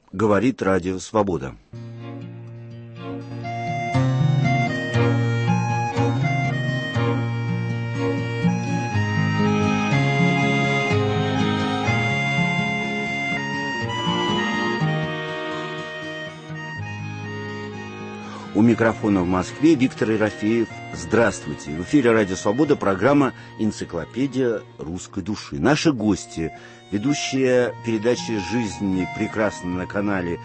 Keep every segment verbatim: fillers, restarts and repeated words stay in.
Говорит Радио Свобода. У микрофона в Москве Виктор Ерофеев. Здравствуйте. В эфире Радио Свобода, программа «Энциклопедия русской души». Наши гости, ведущая передачи «Жизни» прекрасно на канале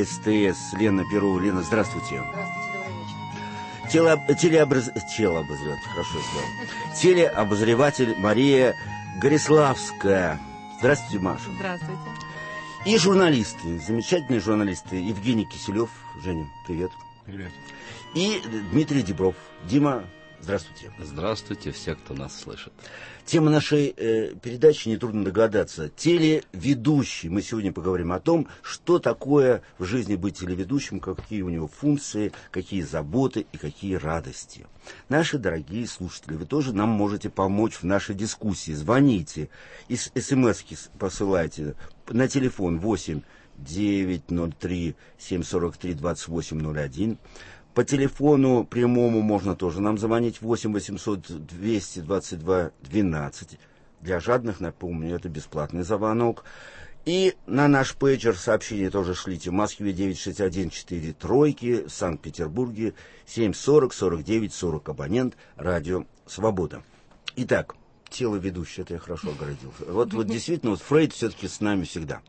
СТС Лена Перова. Лена, здравствуйте. Здравствуйте, добрый вечер. Телеоб... Телеобраз... Телеобозреватель, хорошо сказал. Телеобозреватель Мария Гориславская. Здравствуйте, Маша. Здравствуйте. И журналисты, замечательные журналисты. Евгений Киселев. Женя, привет. Привет. И Дмитрий Дибров. Дима, здравствуйте. Здравствуйте, все, кто нас слышит. Тема нашей э, передачи, нетрудно догадаться, телеведущий. Мы сегодня поговорим о том, что такое в жизни быть телеведущим, какие у него функции, какие заботы и какие радости. Наши дорогие слушатели, вы тоже нам можете помочь в нашей дискуссии. Звоните, из смс-ки посылайте на телефон восемь девятьсот три семьсот сорок три двадцать восемь ноль один. По телефону прямому можно тоже нам звонить восемь восемьсот двести двадцать два двенадцать. Для жадных, напомню, это бесплатный звонок. И на наш пейджер сообщения тоже шлите. В Москве девять шесть один четыре тройки, в Санкт-Петербурге семь сорок сорок девять сорок. Абонент Радио Свобода. Итак, телеведущий, это я хорошо огородился. Вот, вот действительно, вот Фрейд все-таки с нами всегда.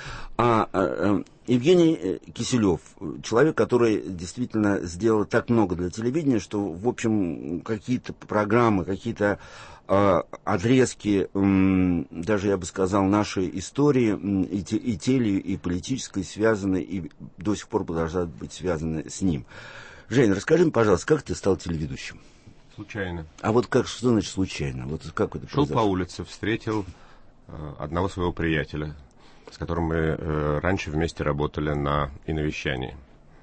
А, а, Евгений Киселев, человек, который действительно сделал так много для телевидения, что, в общем, какие-то программы, какие-то а, отрезки, м, даже, я бы сказал, нашей истории, м, и, те, и теле, и политической, связаны, и до сих пор продолжают быть связаны с ним. Жень, расскажи мне, пожалуйста, как ты стал телеведущим? Случайно. А вот как, что значит случайно? Вот как это Шел произошло? по улице, встретил э, одного своего приятеля, с которым мы э, раньше вместе работали на иновещании.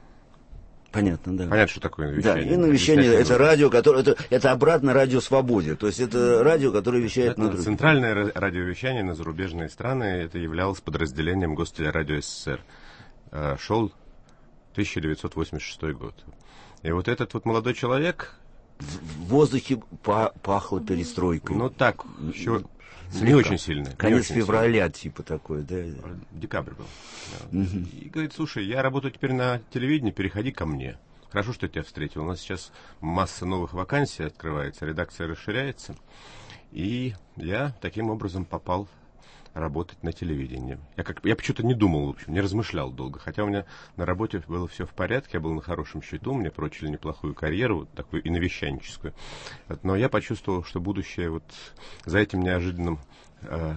Понятно, да. Понятно, что такое иновещание? Да, иновещание — это нужно. радио, которое, это, это обратно радио Свободе. То есть это радио, которое вещает Это на других. центральное ра- радиовещание на зарубежные страны. Это являлось подразделением Гостелерадио СССР. Э, шел тысяча девятьсот восемьдесят шестой год. И вот этот вот молодой человек... В воздухе па- пахло перестройкой. Ну так, еще Слегка. не очень сильно. не Конец очень февраля, типа такой, да. сильно. Декабрь был. Да. И говорит, слушай, я работаю теперь на телевидении, переходи ко мне. Хорошо, что я тебя встретил. У нас сейчас масса новых вакансий открывается, редакция расширяется. И я таким образом попал работать на телевидении. Я, как, я почему-то не думал, в общем, не размышлял долго. Хотя у меня на работе было все в порядке, я был на хорошем счету, мне прочили неплохую карьеру, вот такую иновещанческую. Вот, но я почувствовал, что будущее вот за этим неожиданным э,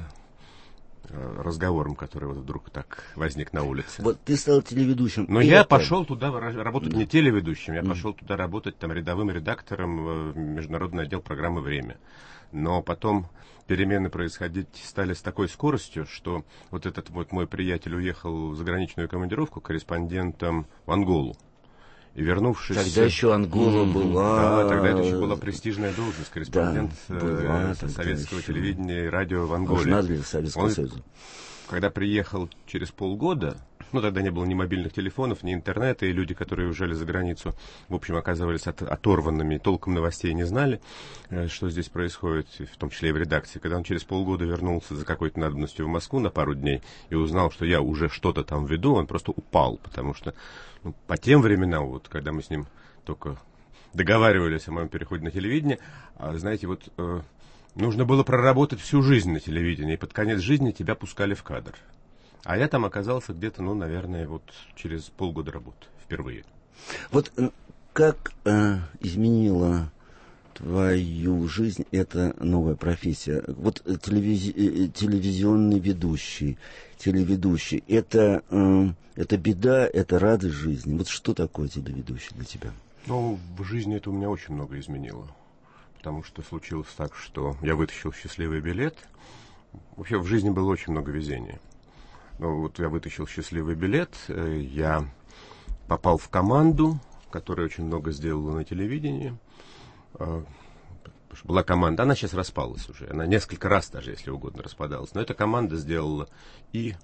э, разговором, который вот вдруг так возник на улице. Вот ты стал телеведущим. Но И я это- пошел туда ра- работать Да. не телеведущим, я Мгм. пошел туда работать там рядовым редактором в международный отдел программы «Время». Но потом перемены происходить стали с такой скоростью, что вот этот вот мой приятель уехал в заграничную командировку корреспондентом в Анголу. И вернувшись... Тогда еще Ангола Мгм. была... Да, тогда это еще была престижная должность, корреспондент Да, э, была со- тогда советского еще. телевидения и радио в Анголе. Нужна для Советского Он- Союза. Когда приехал через полгода, ну, тогда не было ни мобильных телефонов, ни интернета, и люди, которые уезжали за границу, в общем, оказывались от- оторванными, толком новостей не знали, э, что здесь происходит, в том числе и в редакции. Когда он через полгода вернулся за какой-то надобностью в Москву на пару дней и узнал, что я уже что-то там веду, он просто упал, потому что ну, по тем временам, вот, когда мы с ним только договаривались о моем переходе на телевидение, а, знаете, вот... э, нужно было проработать всю жизнь на телевидении, и под конец жизни тебя пускали в кадр. А я там оказался где-то, ну, наверное, вот через полгода работы впервые. Вот э, как э, изменила твою жизнь эта новая профессия? Вот э, телевизи- э, телевизионный ведущий, телеведущий, это, э, это беда, это радость жизни. Вот что такое телеведущий для тебя? Ну, в жизни это у меня очень много изменило. Потому что случилось так, что я вытащил счастливый билет. Вообще в жизни было очень много везения. Ну, вот я вытащил счастливый билет, э, я попал в команду, которая очень много сделала на телевидении. Э, была команда, она сейчас распалась уже, она несколько раз даже, если угодно, распадалась. Но эта команда сделала и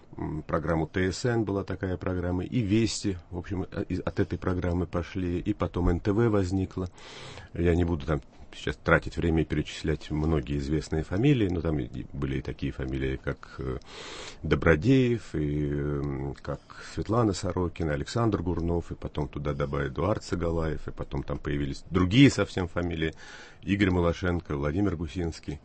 программу ТСН была такая программа, и Вести, в общем, от этой программы пошли, и потом эн тэ вэ возникла. Я не буду там сейчас тратить время и перечислять многие известные фамилии, но там и были и такие фамилии, как Добродеев, и как Светлана Сорокина, Александр Гурнов, и потом туда добавили Эдуард Сагалаев, и потом там появились другие совсем фамилии, Игорь Малашенко, Владимир Гусинский.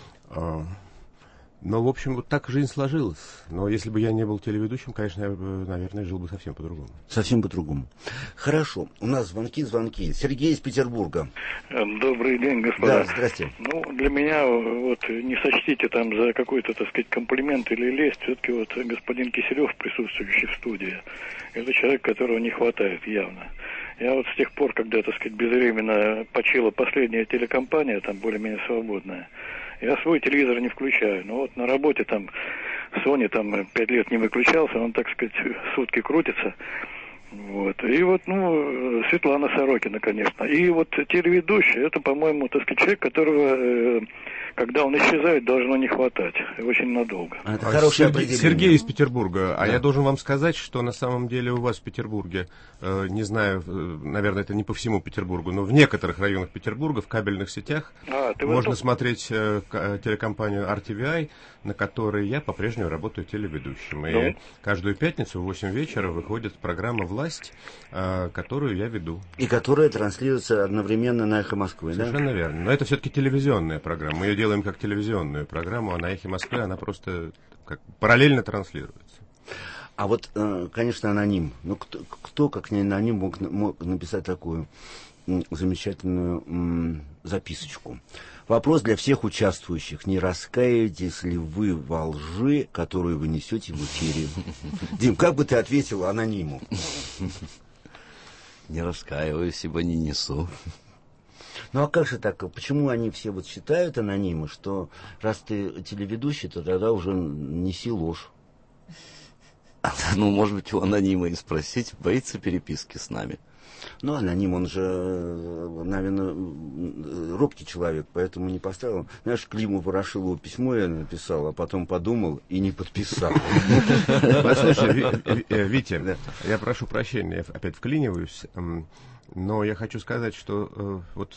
Но, в общем, вот так жизнь сложилась. Но если бы я не был телеведущим, конечно, я бы, наверное, жил бы совсем по-другому. Совсем по-другому. Хорошо. У нас звонки, звонки. Сергей из Петербурга. Добрый день, господа. Да, здрасте. Ну, для меня, вот, не сочтите там за какой-то, так сказать, комплимент или лесть. Все-таки вот господин Киселев, присутствующий в студии, это человек, которого не хватает явно. Я вот с тех пор, когда, так сказать, безвременно почила последняя телекомпания, там более-менее свободная, я свой телевизор не включаю. Но вот на работе там Sony там пять лет не выключался, он, так сказать, сутки крутится. Вот. И вот, ну, Светлана Сорокина, конечно. И вот телеведущий, это, по-моему, так сказать, человек, которого, э, когда он исчезает, должно не хватать. Очень надолго. А это хорошее Сергей, Сергей из Петербурга. А да. Я должен вам сказать, что на самом деле у вас в Петербурге, э, не знаю, э, наверное, это не по всему Петербургу, но в некоторых районах Петербурга, в кабельных сетях, а, можно этом... смотреть э, телекомпанию ар ти ви ай, на которой я по-прежнему работаю телеведущим. И ну. каждую пятницу в восемь вечера выходит программа «Власть», э, которую я веду. И которая транслируется одновременно на «Эхо Москвы», да? Совершенно верно. Но это все-таки телевизионная программа. Мы ее делаем как телевизионную программу, а на «Эхе Москвы» она просто как параллельно транслируется. А вот, конечно, аноним. Ну, кто, кто как не аноним, мог, мог написать такую замечательную записочку. Вопрос для всех участвующих. Не раскаетесь ли вы во лжи, которую вы несете в эфире? Дим, как бы ты ответил анониму? Не раскаиваюсь, ибо не несу. Ну а как же так? Почему они все вот считают анонимы, что раз ты телеведущий, то тогда уже неси ложь? Ну, может быть, у анонима и спросить, боится переписки с нами. Ну, аноним, он же, наверное, робкий человек, поэтому не поставил. Знаешь, Климу Ворошилову письмо я написал, а потом подумал и не подписал. Послушай, Витя, я прошу прощения, я опять вклиниваюсь, но я хочу сказать, что вот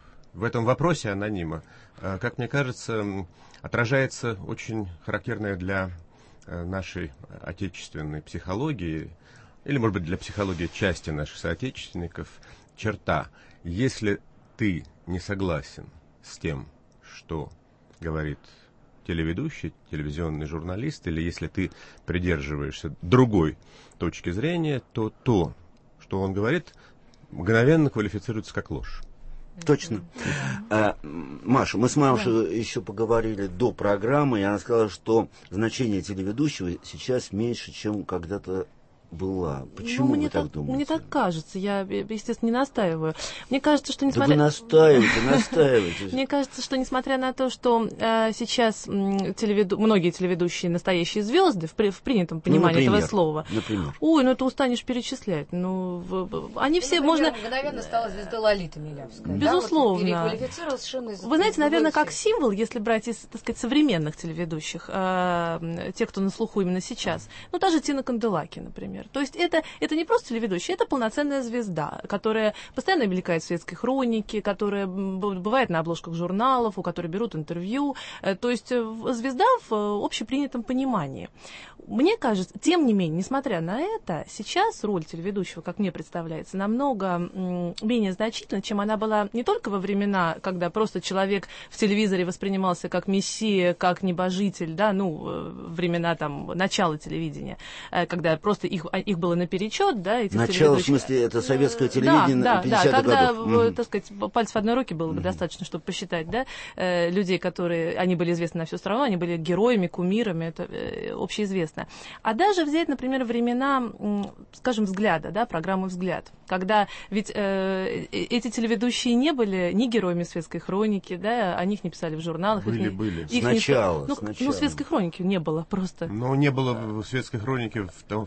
в этом вопросе анонима, как мне кажется, отражается очень характерная для нашей отечественной психологии, или, может быть, для психологии части наших соотечественников, черта. Если ты не согласен с тем, что говорит телеведущий, телевизионный журналист, или если ты придерживаешься другой точки зрения, то то, что он говорит, мгновенно квалифицируется как ложь. Точно. А, Маша, мы с Машей да. еще поговорили до программы, и она сказала, что значение телеведущего сейчас меньше, чем когда-то была. Почему ну, вы так, так думаете? Мне так кажется. Я, естественно, не настаиваю. Мне кажется, что несмотря... Да вы настаиваете, настаиваете. Мне кажется, что несмотря на то, что э, сейчас м, телеведу... многие телеведущие настоящие звезды, в, при... в принятом понимании ну, этого слова, например. Ой, ну это устанешь перечислять. Ну, в... они ну, все, например, можно... мгновенно стала звездой Лолита Милявская. Безусловно. Да? Вот переквалифицировалась совершенно из... Вы знаете, наверное, как символ, если брать из, так сказать, современных телеведущих, э, те, кто на слуху именно сейчас, ну, та же Тина Канделаки, например. То есть это Это не просто телеведущий, это полноценная звезда, которая постоянно мелькает в светской хронике, которая бывает на обложках журналов, у которой берут интервью. То есть звезда в общепринятом понимании. Мне кажется, тем не менее, несмотря на это, сейчас роль телеведущего, как мне представляется, намного менее значительна, чем она была не только во времена, когда просто человек в телевизоре воспринимался как мессия, как небожитель, да, ну, времена там начала телевидения, когда просто их, их было наперечет, да, этих начало, в смысле, это советское телевидение да, пятидесятых да, когда, годов. Угу. так сказать, пальцев одной руки было бы угу. достаточно, чтобы посчитать, да, э, людей, которые, они были известны на всю страну, они были героями, кумирами, это э, общеизвестно. А даже взять, например, времена, скажем, «Взгляда», да, программы «Взгляд», когда ведь э, эти телеведущие не были ни героями светской хроники, да, о них не писали в журналах. Были, их были. Их сначала, не, ну, сначала. ну, светской хроники не было просто. Но не было в светской хронике в том, в том виде, в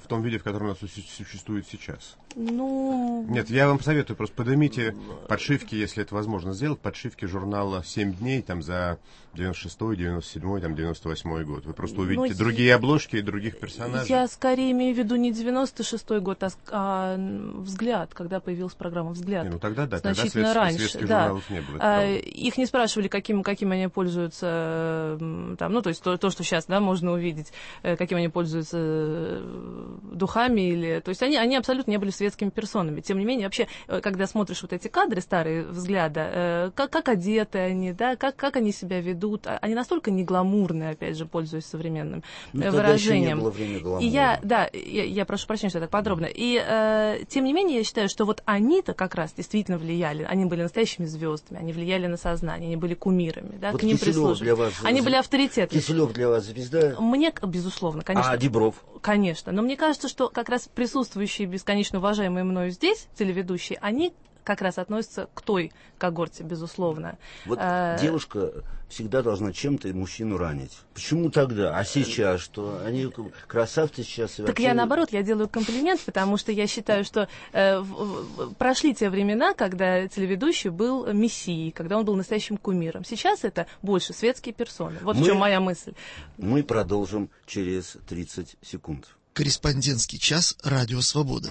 который у нас существует сейчас? Ну... Нет, я вам советую, просто поднимите подшивки, если это возможно сделать, подшивки журнала «семь дней» там за девяносто шестой, девяносто седьмой, там девяносто восьмой год. Вы просто увидите ну, другие обложки и других персонажей. Я скорее имею в виду не девяносто шестой год, а, а «Взгляд», когда появилась программа «Взгляд». Не, ну тогда да, значительно тогда раньше. светских Да. журналов не было. А, их не спрашивали, каким, каким они пользуются, там, ну, то есть то, то, что сейчас, да, можно увидеть, каким они пользуются духами, или... То есть они, они абсолютно не были светскими персонами. Тем не менее, вообще, когда смотришь вот эти кадры старые «Взгляда», как, как одеты они, да, как, как они себя ведут, они настолько не гламурные, опять же, пользуясь современным ну, выражением. Не было времени гламура. И я, да, я, я прошу прощения, что я так подробно. И э, тем не менее, я считаю, что вот они-то как раз действительно влияли. Они были настоящими звездами, они влияли на сознание, они были кумирами, да, вот к ним прислушивались. Они были авторитетами. Киселев для вас звезда? Мне, безусловно, конечно. А Дибров? Конечно. Но мне кажется, что как раз присутствующие, бесконечно уважаемые мною здесь, телеведущие, они как раз относятся к той когорте, безусловно. Вот а... девушка всегда должна чем-то мужчину ранить. Почему тогда? А сейчас что? Они красавцы сейчас. Так вообще... я наоборот, я делаю комплимент, потому что я считаю, что э, в, в, прошли те времена, когда телеведущий был мессией, когда он был настоящим кумиром. Сейчас это больше светские персоны. Вот мы, в чем моя мысль. Мы продолжим через тридцать секунд. Корреспондентский час «Радио Свобода».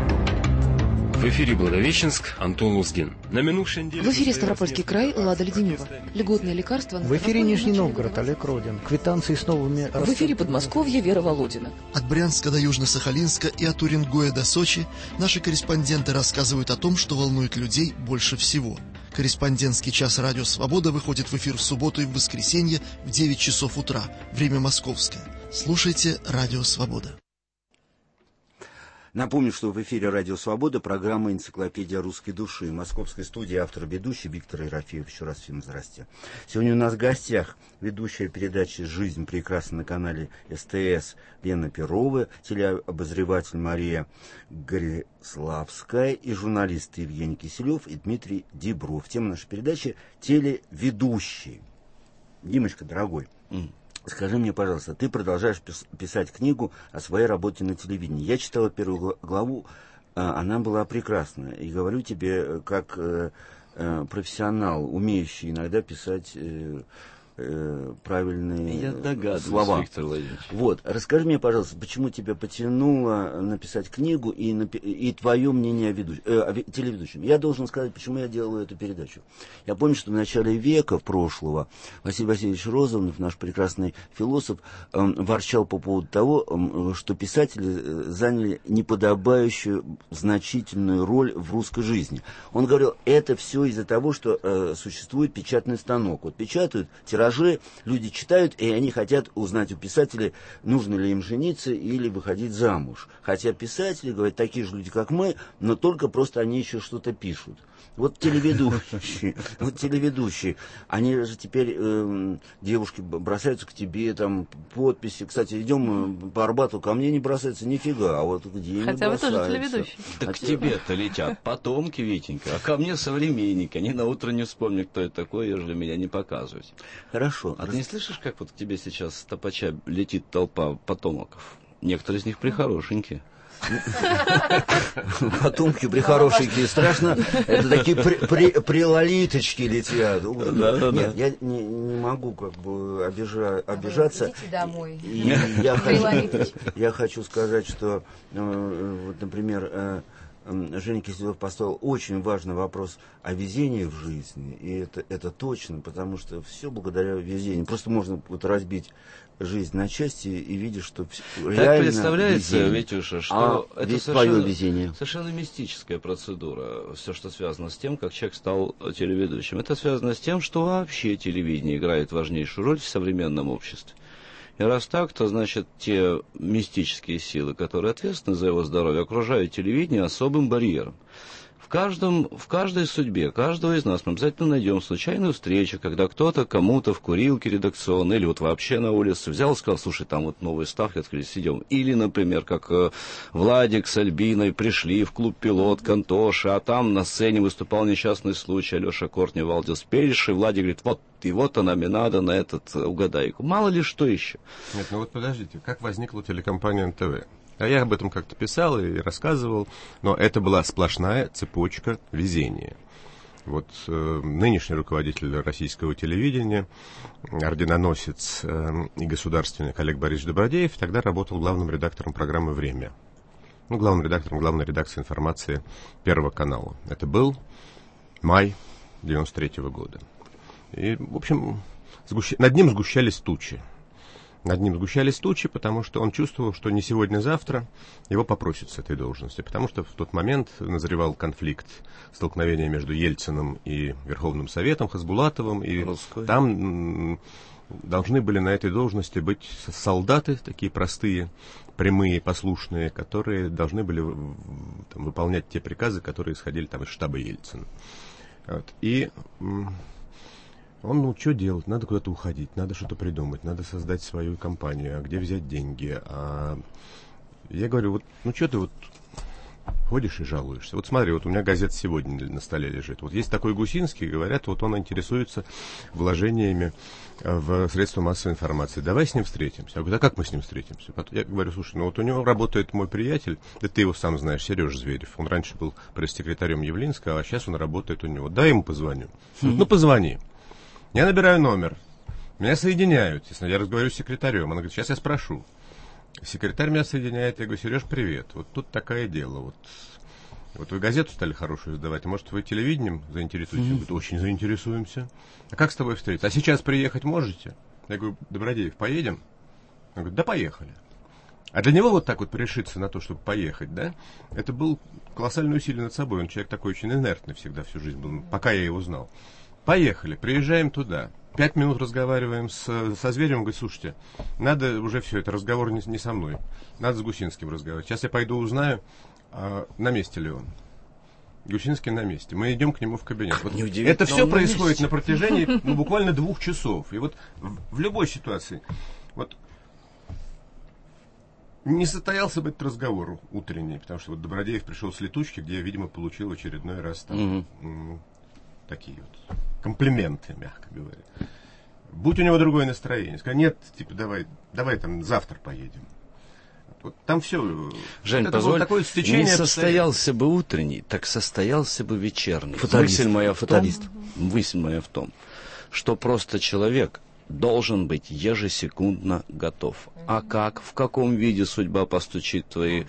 В эфире Благовещенск, Антон Лузгин. На минувшей неделе... В эфире Ставропольский край, Лада Леденева. Льготные лекарства... В эфире Нижний Новгород, Олег Родин. Квитанции с новыми... В эфире Подмосковье, Вера Володина. От Брянска до Южно-Сахалинска и от Уренгоя до Сочи наши корреспонденты рассказывают о том, что волнует людей больше всего. Корреспондентский час «Радио Свобода» выходит в эфир в субботу и в воскресенье в девять часов утра. Время московское. Слушайте «Радио Свобода». Напомню, что в эфире «Радио Свобода» программа «Энциклопедия русской души». В московской студии автор и ведущий Виктор Ерофеев. Еще раз всем здрасте. Сегодня у нас в гостях ведущая передачи «Жизнь прекрасна» на канале СТС Лена Перова, телеобозреватель Мария Гориславская и журналист Евгений Киселев и Дмитрий Дибров. Тема нашей передачи «Телеведущий». Димочка, дорогой, mm. скажи мне, пожалуйста, ты продолжаешь писать книгу о своей работе на телевидении. Я читала первую главу, она была прекрасная. И говорю тебе, как профессионал, умеющий иногда писать правильные Я догадываюсь, слова. Виктор Владимирович. Вот, расскажи мне, пожалуйста, почему тебя потянуло написать книгу и, и твое мнение о, ведущ... э, о телеведущем. Я должен сказать, почему я делаю эту передачу. Я помню, что в начале века прошлого Василий Васильевич Розанов, наш прекрасный философ, э, ворчал по поводу того, э, что писатели заняли неподобающую значительную роль в русской жизни. Он говорил, это все из-за того, что э, существует печатный станок. Вот печатают тиражи, люди читают, и они хотят узнать у писателей, нужно ли им жениться или выходить замуж. Хотя писатели, говорят, такие же люди, как мы, но только просто они еще что-то пишут. Вот телеведущие, вот телеведущие, они же теперь, э, девушки бросаются к тебе, там, подписи. Кстати, идем по Арбату, ко мне не бросаются нифига, а вот где Хотя не вы тоже телеведущий. Так к тебе-то летят потомки, Витенька, а ко мне современники. Они на утро не вспомнят, кто это такой, ежели меня не показывать. Хорошо. А ты не слышишь, как вот к тебе сейчас с топача летит толпа потомоков? Некоторые из них прихорошенькие. Потомки прихорошенькие, страшно. Это такие при, при, прилолиточки летят. Да, да, Нет, да. я не, не могу как бы обижа, обижаться. Идите домой. И я, хочу, я хочу сказать, что, э, вот, например, э, Женя Киселев поставил очень важный вопрос о везении в жизни. И это, это точно, потому что все благодаря везению. Просто можно вот разбить жизнь на части и видишь, что реально так представляется, везение. Витюша, что а это ведь совершенно, твое везение. совершенно мистическая процедура. Все, что связано с тем, как человек стал телеведущим. Это связано с тем, что вообще телевидение играет важнейшую роль в современном обществе. И раз так, то, значит, те мистические силы, которые ответственны за его здоровье, окружают телевидение особым барьером. В, каждом, в каждой судьбе, каждого из нас мы обязательно найдем случайную встречу, когда кто-то кому-то в курилке редакционной или вот вообще на улице взял и сказал, слушай, там вот новые ставки открылись, идем. Или, например, как э, Владик с Альбиной пришли в клуб «Пилот» к Антоше, а там на сцене выступал несчастный случай, Алеша Кортни, Валдис Переш, и Владик говорит, вот, и вот она мне надо на этот угадайку. Мало ли что еще. Нет, ну вот подождите, как возникла телекомпания эн тэ вэ? А я об этом как-то писал и рассказывал, но это была сплошная цепочка везения. Вот э, нынешний руководитель российского телевидения, орденоносец э, и государственник Олег Борисович Добродеев, тогда работал главным редактором программы «Время». Ну, главным редактором главной редакции информации Первого канала. Это был май девяносто третьего года. И, в общем, сгущ... над ним сгущались тучи. Над ним сгущались тучи, потому что он чувствовал, что не сегодня-завтра его попросят с этой должности. Потому что в тот момент назревал конфликт, столкновение между Ельциным и Верховным Советом, Хасбулатовым. И Русской. Там должны были на этой должности быть солдаты, такие простые, прямые, послушные, которые должны были там выполнять те приказы, которые исходили там из штаба Ельцина. Вот. И он, ну, что делать? Надо куда-то уходить, надо что-то придумать, надо создать свою компанию, а где взять деньги? А я говорю, вот, ну, что ты вот ходишь и жалуешься? Вот смотри, вот у меня газета сегодня на столе лежит. Вот есть такой Гусинский, говорят, вот он интересуется вложениями в средства массовой информации. Давай с ним встретимся. Я говорю, да как мы с ним встретимся? Я говорю, слушай, ну вот у него работает мой приятель, да ты его сам знаешь, Сережа Зверев. Он раньше был пресс-секретарем Явлинского, а сейчас он работает у него. Дай ему позвоню. Mm-hmm. Ну, позвони. Я набираю номер. Меня соединяют. Я разговариваю с секретарем. Она говорит, сейчас я спрошу. Секретарь меня соединяет. Я говорю, Сереж, привет. Вот тут такое дело. Вот, вот вы газету стали хорошую издавать. Может, вы телевидением заинтересуетесь? Mm-hmm. Он говорит, очень заинтересуемся. А как с тобой встретиться? А сейчас приехать можете? Я говорю, Добродеев, поедем? Он говорит, да поехали. А для него вот так вот решиться на то, чтобы поехать, да, это был колоссальное усилие над собой. Он человек такой очень инертный всегда всю жизнь был, пока я его знал. Поехали, приезжаем туда. Пять минут разговариваем с, со Зверевым, говорит, слушайте, надо уже все, это разговор не, не со мной, надо с Гусинским разговаривать. Сейчас я пойду узнаю, а, на месте ли он. Гусинский на месте. Мы идем к нему в кабинет. Вот это все на происходит месте. На протяжении ну, буквально двух часов. И вот в, в любой ситуации, вот не состоялся бы этот разговор утренний, потому что вот Добродеев пришел с летучки, где я, видимо, получил в очередной раз там, mm-hmm. такие вот комплименты, мягко говоря. Будь у него другое настроение, сказать, нет, типа, давай, давай там завтра поедем. Вот там все. Жень, это позволь, такое стечение не состоялся бы утренний, так состоялся бы вечерний. Фаталист. Мысль моя в Фаталист. том, мысль моя в том, что просто человек должен быть ежесекундно готов. А как, в каком виде судьба постучит твои...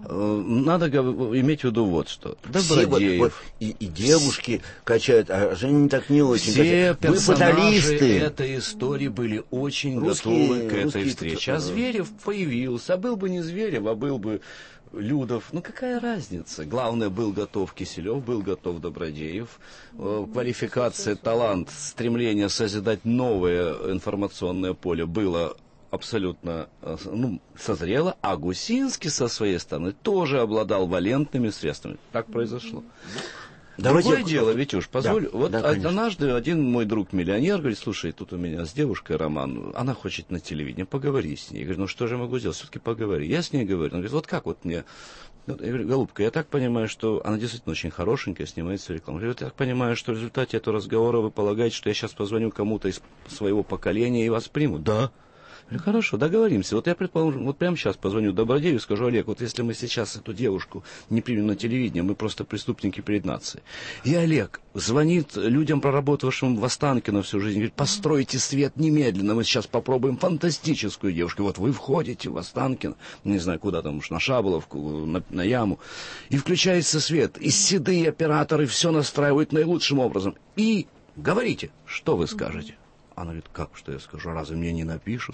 Надо иметь в виду вот что. Добродеев. Вот, вот, и, и девушки качают, а Женя так не очень. Все качают. персонажи этой истории были очень русские, готовы к этой встрече. А Зверев появился. А был бы не Зверев, а был бы Людов. Ну, какая разница? Главное, был готов Киселев, был готов Добродеев. Квалификация, талант, стремление созидать новое информационное поле было абсолютно, ну, созрело. А Гусинский, со своей стороны, тоже обладал валентными средствами. Так произошло. Давайте Другое я... дело, Витюш, позволь. Да, вот да, однажды один мой друг-миллионер говорит, слушай, тут у меня с девушкой роман, она хочет на телевидении, поговори с ней. Я говорю, ну что же я могу сделать? Все-таки поговори. Я с ней говорю. Он говорит, вот как вот мне... Я говорю, голубка, я так понимаю, что она действительно очень хорошенькая, снимается в рекламу. Я говорю, я так понимаю, что в результате этого разговора вы полагаете, что я сейчас позвоню кому-то из своего поколения и вас примут? Да. Я говорю, хорошо, договоримся. Вот я, предположим, вот прямо сейчас позвоню Добродееву и скажу, Олег, вот если мы сейчас эту девушку не примем на телевидение, мы просто преступники перед нацией. И Олег звонит людям, проработавшим в Останкино всю жизнь, говорит, постройте свет немедленно, мы сейчас попробуем фантастическую девушку. Вот вы входите в Останкино, не знаю, куда там уж, на Шаболовку, на, на яму, и включается свет, и седые операторы все настраивают наилучшим образом. И говорите, что вы скажете. Она говорит, как, что я скажу, разве мне не напишут?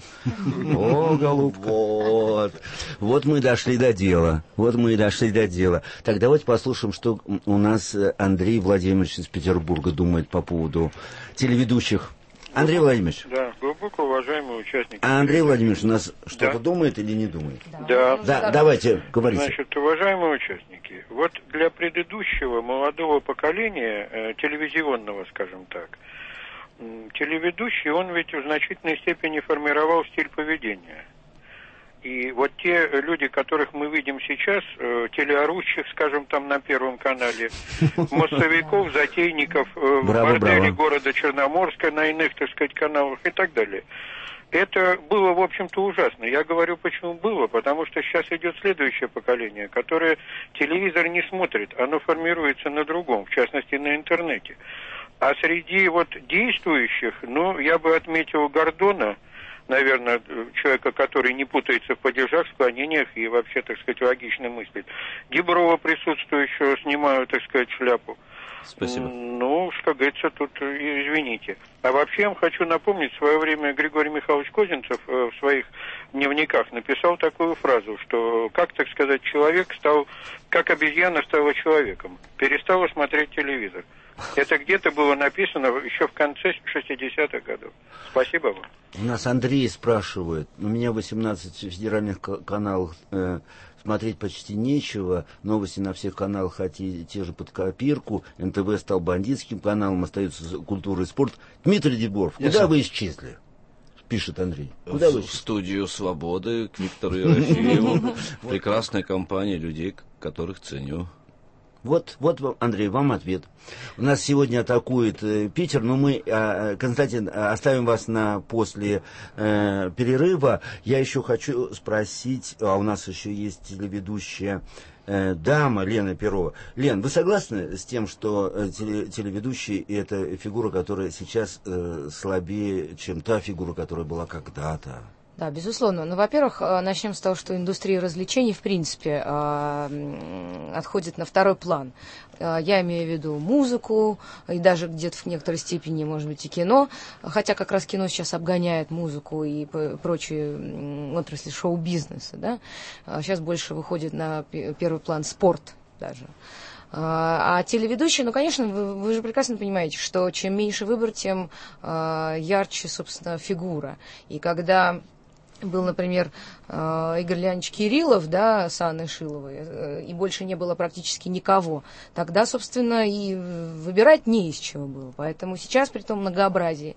О, голубка. Вот, вот мы дошли до дела, вот мы и дошли до дела. Так, давайте послушаем, что у нас Андрей Владимирович из Петербурга думает по поводу телеведущих. Андрей Владимирович. Да, глубоко уважаемые участники. А Андрей Владимирович у нас что-то да. думает или не думает? Да. Да, да давайте, говорите. Значит, уважаемые участники, вот для предыдущего молодого поколения, э, телевизионного, скажем так, телеведущий, он ведь в значительной степени формировал стиль поведения. И вот те люди, которых мы видим сейчас, э, телеорущих, скажем, там на Первом канале, массовиков, затейников э, в борделе города Черноморска, на иных, так сказать, каналах и так далее. Это было, в общем-то, ужасно. Я говорю, почему было, потому что сейчас идет следующее поколение, которое телевизор не смотрит, оно формируется на другом, в частности, на интернете. А среди вот действующих, ну, я бы отметил Гордона, наверное, человека, который не путается в падежах, склонениях и вообще, так сказать, логично мыслит. Диброва присутствующего снимаю, так сказать, шляпу. Спасибо. Ну, как говорится, тут извините. А вообще я вам хочу напомнить, в свое время Григорий Михайлович Козинцев в своих дневниках написал такую фразу, что, как, так сказать, человек стал, как обезьяна стала человеком, перестала смотреть телевизор. Это где-то было написано еще в конце шестидесятых годов. Спасибо вам. У нас Андрей спрашивает. У меня восемнадцать федеральных каналов, э, смотреть почти нечего. Новости на всех каналах, хотя и те же под копирку. эн тэ вэ стал бандитским каналом, остается культура и спорт. Дмитрий Деборов, куда сам... вы исчезли? Пишет Андрей. Куда вы в студию «Свободы» к Виктору Ерофееву. Прекрасная компания людей, которых ценю. Вот, вот, Андрей, вам ответ. У нас сегодня атакует э, Питер, но мы, э, Константин, оставим вас на после э, перерыва. Я еще хочу спросить, а у нас еще есть телеведущая э, дама Лена Перова. Лен, вы согласны с тем, что э, теле, телеведущий – это фигура, которая сейчас э, слабее, чем та фигура, которая была когда-то? Да, безусловно. Ну, во-первых, начнем с того, что индустрия развлечений, в принципе, отходит на второй план. Я имею в виду музыку, и даже где-то в некоторой степени, может быть, и кино, хотя как раз кино сейчас обгоняет музыку и прочие отрасли шоу-бизнеса, да? Сейчас больше выходит на первый план спорт даже. А телеведущие, ну, конечно, вы, вы же прекрасно понимаете, что чем меньше выбор, тем ярче, собственно, фигура. И когда был, например, Игорь Леонидович Кириллов, да, с Анной Шиловой, и больше не было практически никого, тогда, собственно, и выбирать не из чего было. Поэтому сейчас, при том многообразии,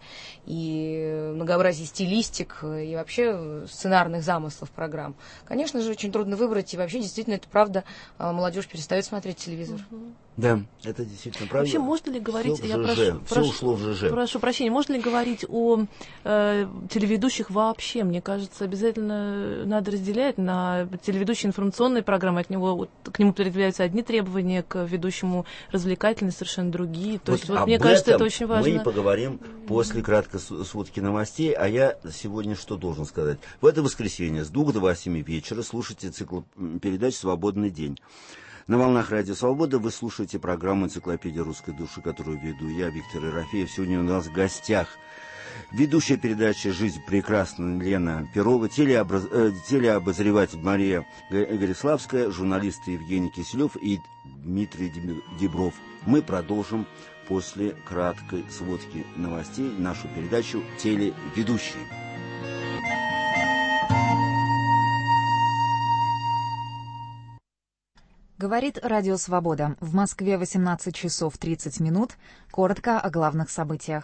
и многообразии стилистик, и вообще сценарных замыслов программ, конечно же, очень трудно выбрать, и вообще, действительно, это правда, молодежь перестает смотреть телевизор. Да, это действительно правда. Вообще, можно ли говорить... Все, я в прошу, все прошу, ушло в ЖЖ. Прошу прощения, можно ли говорить о э, телеведущих вообще? Мне кажется, обязательно надо разделять на телеведущие информационные программы. От него, вот, к нему предъявляются одни требования, к ведущему развлекательные совершенно другие. То вот есть, вот, мне кажется, это очень важно. Мы поговорим после краткой сводки новостей. А я сегодня что должен сказать? В это воскресенье с двух до восьми вечера слушайте цикл передач «Свободный день». На волнах Радио Свобода вы слушаете программу «Энциклопедия русской души», которую веду я, Виктор Ерофеев. Сегодня у нас в гостях ведущая передачи «Жизнь прекрасна» Лена Перова, телеобраз... э, телеобозреватель Мария Гориславская, журналисты Евгений Киселев и Дмитрий Дебров. Мы продолжим после краткой сводки новостей нашу передачу «Телеведущие». Говорит Радио Свобода. В Москве восемнадцать часов тридцать минут. Коротко о главных событиях.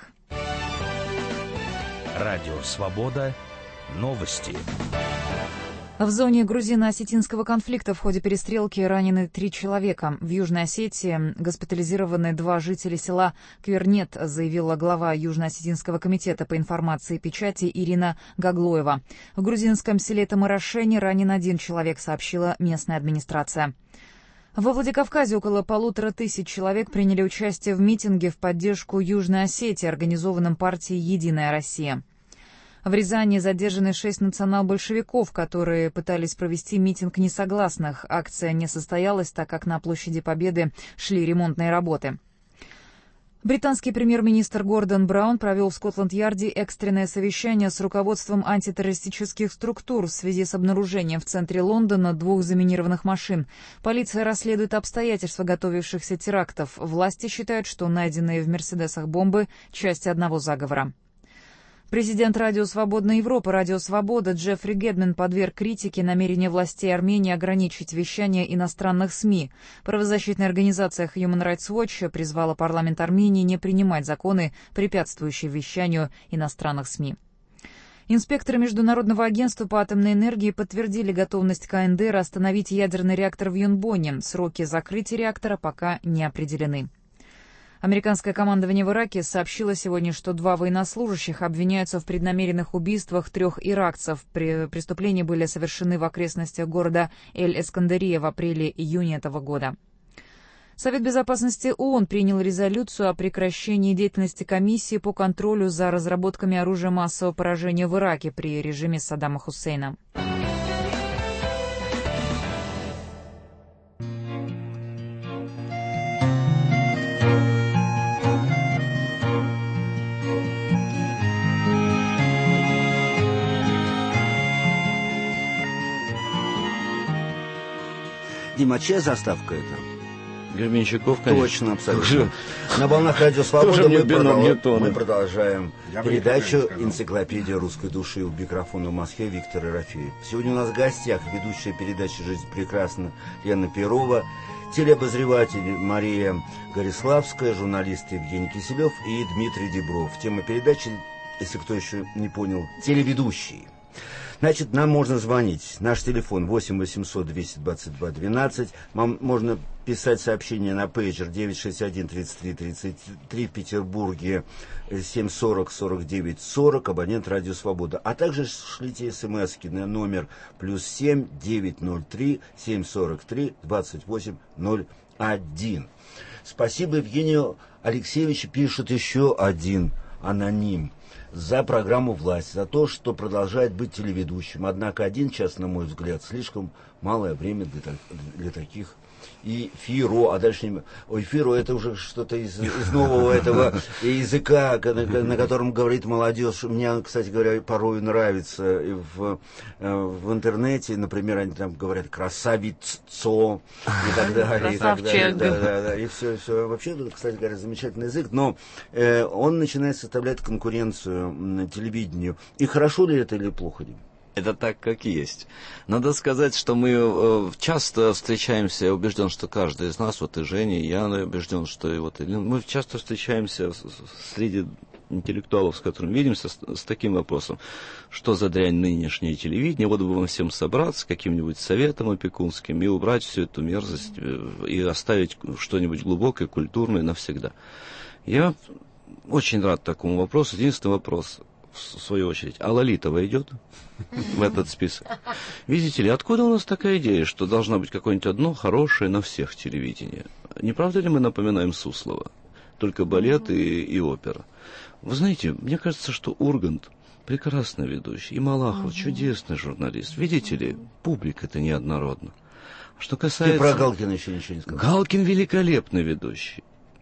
Радио Свобода. Новости. В зоне грузино-осетинского конфликта в ходе перестрелки ранены три человека. В Южной Осетии госпитализированы два жителя села Квернет, заявила глава Южно-Осетинского комитета по информации и печати Ирина Гаглоева. В грузинском селе Тамарашени ранен один человек, сообщила местная администрация. Во Владикавказе около полутора тысяч человек приняли участие в митинге в поддержку Южной Осетии, организованном партией «Единая Россия». В Рязани задержаны шесть национал-большевиков, которые пытались провести митинг несогласных. Акция не состоялась, так как на площади Победы шли ремонтные работы. Британский премьер-министр Гордон Браун провел в Скотланд-Ярде экстренное совещание с руководством антитеррористических структур в связи с обнаружением в центре Лондона двух заминированных машин. Полиция расследует обстоятельства готовившихся терактов. Власти считают, что найденные в «Мерседесах» бомбы – часть одного заговора. Президент Радио Свободная Европа, Радио Свобода Джеффри Гедман подверг критике намерения властей Армении ограничить вещание иностранных СМИ. Правозащитная организация Human Rights Watch призвала парламент Армении не принимать законы, препятствующие вещанию иностранных СМИ. Инспекторы Международного агентства по атомной энергии подтвердили готовность ка эн дэ эр остановить ядерный реактор в Юнбоне. Сроки закрытия реактора пока не определены. Американское командование в Ираке сообщило сегодня, что два военнослужащих обвиняются в преднамеренных убийствах трех иракцев. Преступления были совершены в окрестностях города Эль-Эскандерия в апреле-июне этого года. Совет безопасности ООН принял резолюцию о прекращении деятельности комиссии по контролю за разработками оружия массового поражения в Ираке при режиме Саддама Хусейна. Дима, чья заставка это? Гременщиков, конечно. Точно, абсолютно. На волнах Радио Свобода мы, продол... мы продолжаем Я передачу «Энциклопедия русской души». У микрофона в Москве Виктор Ерофеев. Сегодня у нас в гостях ведущая передачи «Жизнь прекрасна» Лена Перова, телеобозреватель Мария Гориславская, журналист Евгений Киселев и Дмитрий Дебров. Тема передачи, если кто еще не понял, телеведущие. Значит, нам можно звонить. Наш телефон восемь восемьсот двести двадцать два двенадцать. Вам можно писать сообщение на пейджер девять шесть один тридцать три тридцать три в Петербурге семь сорок сорок девять сорок, абонент Радио Свобода. А также шлите смски на номер плюс семь девятьсот три семь сорок три двадцать восемь ноль один. Спасибо Евгению Алексеевичу, пишет еще один аноним. За программу «Власть», за то, что продолжает быть телеведущим. Однако один час, на мой взгляд, слишком малое время для, для таких. И Фиро, а дальше не... Ой, Фиро, это уже что-то из, из нового этого языка, на котором говорит молодежь. Мне, кстати говоря, порой нравится и в, в интернете. Например, они там говорят «красавицо» и так далее. И так далее. Да, да, да. И все, все. Вообще, кстати говоря, замечательный язык. Но э, он начинает составлять конкуренцию телевидению. И хорошо ли это или плохо ли? Это так, как есть. Надо сказать, что мы э, часто встречаемся, я убежден, что каждый из нас, вот и Женя, и я убежден, что и вот, и, мы часто встречаемся среди интеллектуалов, с которыми видимся, с, с таким вопросом, что за дрянь нынешнее телевидение, вот бы вам всем собраться с каким-нибудь советом опекунским и убрать всю эту мерзость и оставить что-нибудь глубокое, культурное навсегда. Я очень рад такому вопросу. Единственный вопрос, в свою очередь, а Лолита войдет в этот список? Видите ли, откуда у нас такая идея, что должна быть какое-нибудь одно хорошее на всех телевидение? Не правда ли мы напоминаем Суслова? Только балет и, и опера. Вы знаете, мне кажется, что Ургант прекрасный ведущий, и Малахов чудесный журналист. Видите ли, публика-то неоднородна. Что касается... Ты про Галкина еще ничего не сказал. Галкин великолепный ведущий.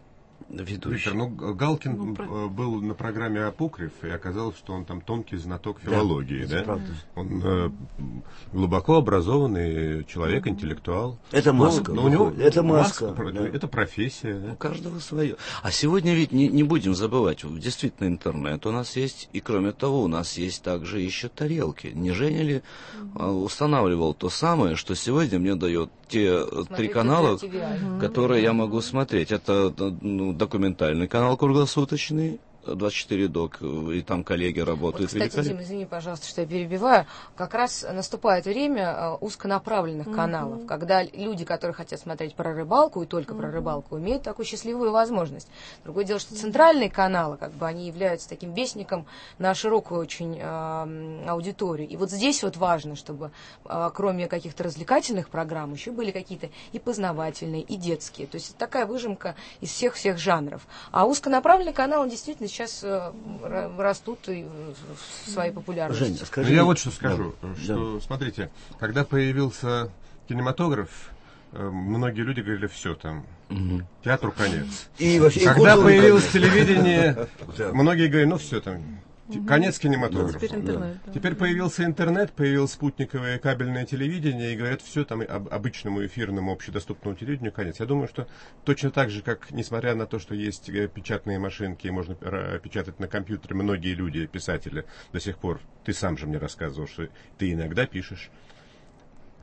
Виктор, ну Галкин ну, про... был на программе «Апокриф», и оказалось, что он там тонкий знаток филологии, да? да? Он э, глубоко образованный человек, интеллектуал. Это маска. Но, но у него это маска. маска да. Это профессия. Да? У каждого свое. А сегодня ведь не, не будем забывать, действительно интернет у нас есть, и кроме того у нас есть также еще тарелки. Не Женя ли mm-hmm. устанавливал то самое, что сегодня мне дает те Смотрите, три канала, которые я могу смотреть. Это ну, документальный канал круглосуточный, двадцать четыре док, и там коллеги работают. Вот, кстати, Дим, извини, пожалуйста, что я перебиваю. Как раз наступает время узконаправленных mm-hmm. каналов, когда люди, которые хотят смотреть про рыбалку и только mm-hmm. про рыбалку, имеют такую счастливую возможность. Другое дело, что центральные каналы, как бы, они являются таким вестником на широкую очень э, аудиторию. И вот здесь вот важно, чтобы э, кроме каких-то развлекательных программ еще были какие-то и познавательные, и детские. То есть такая выжимка из всех-всех жанров. А узконаправленные каналы действительно сейчас э, растут и в своей популярности. Жень, скажи, ну, я вот что скажу, да, что, да. смотрите, когда появился кинематограф, э, многие люди говорили, все там, угу. театру конец. И вообще, когда и появилось телевидение, многие говорили, ну все там, конец кинематографа. Теперь, интернет, да. Теперь появился интернет, появилось спутниковое кабельное телевидение, и говорят, все там об, обычному эфирному общедоступному телевидению конец. Я думаю, что точно так же, как, несмотря на то, что есть печатные машинки, и можно печатать на компьютере, многие люди, писатели, до сих пор, ты сам же мне рассказывал, что ты иногда пишешь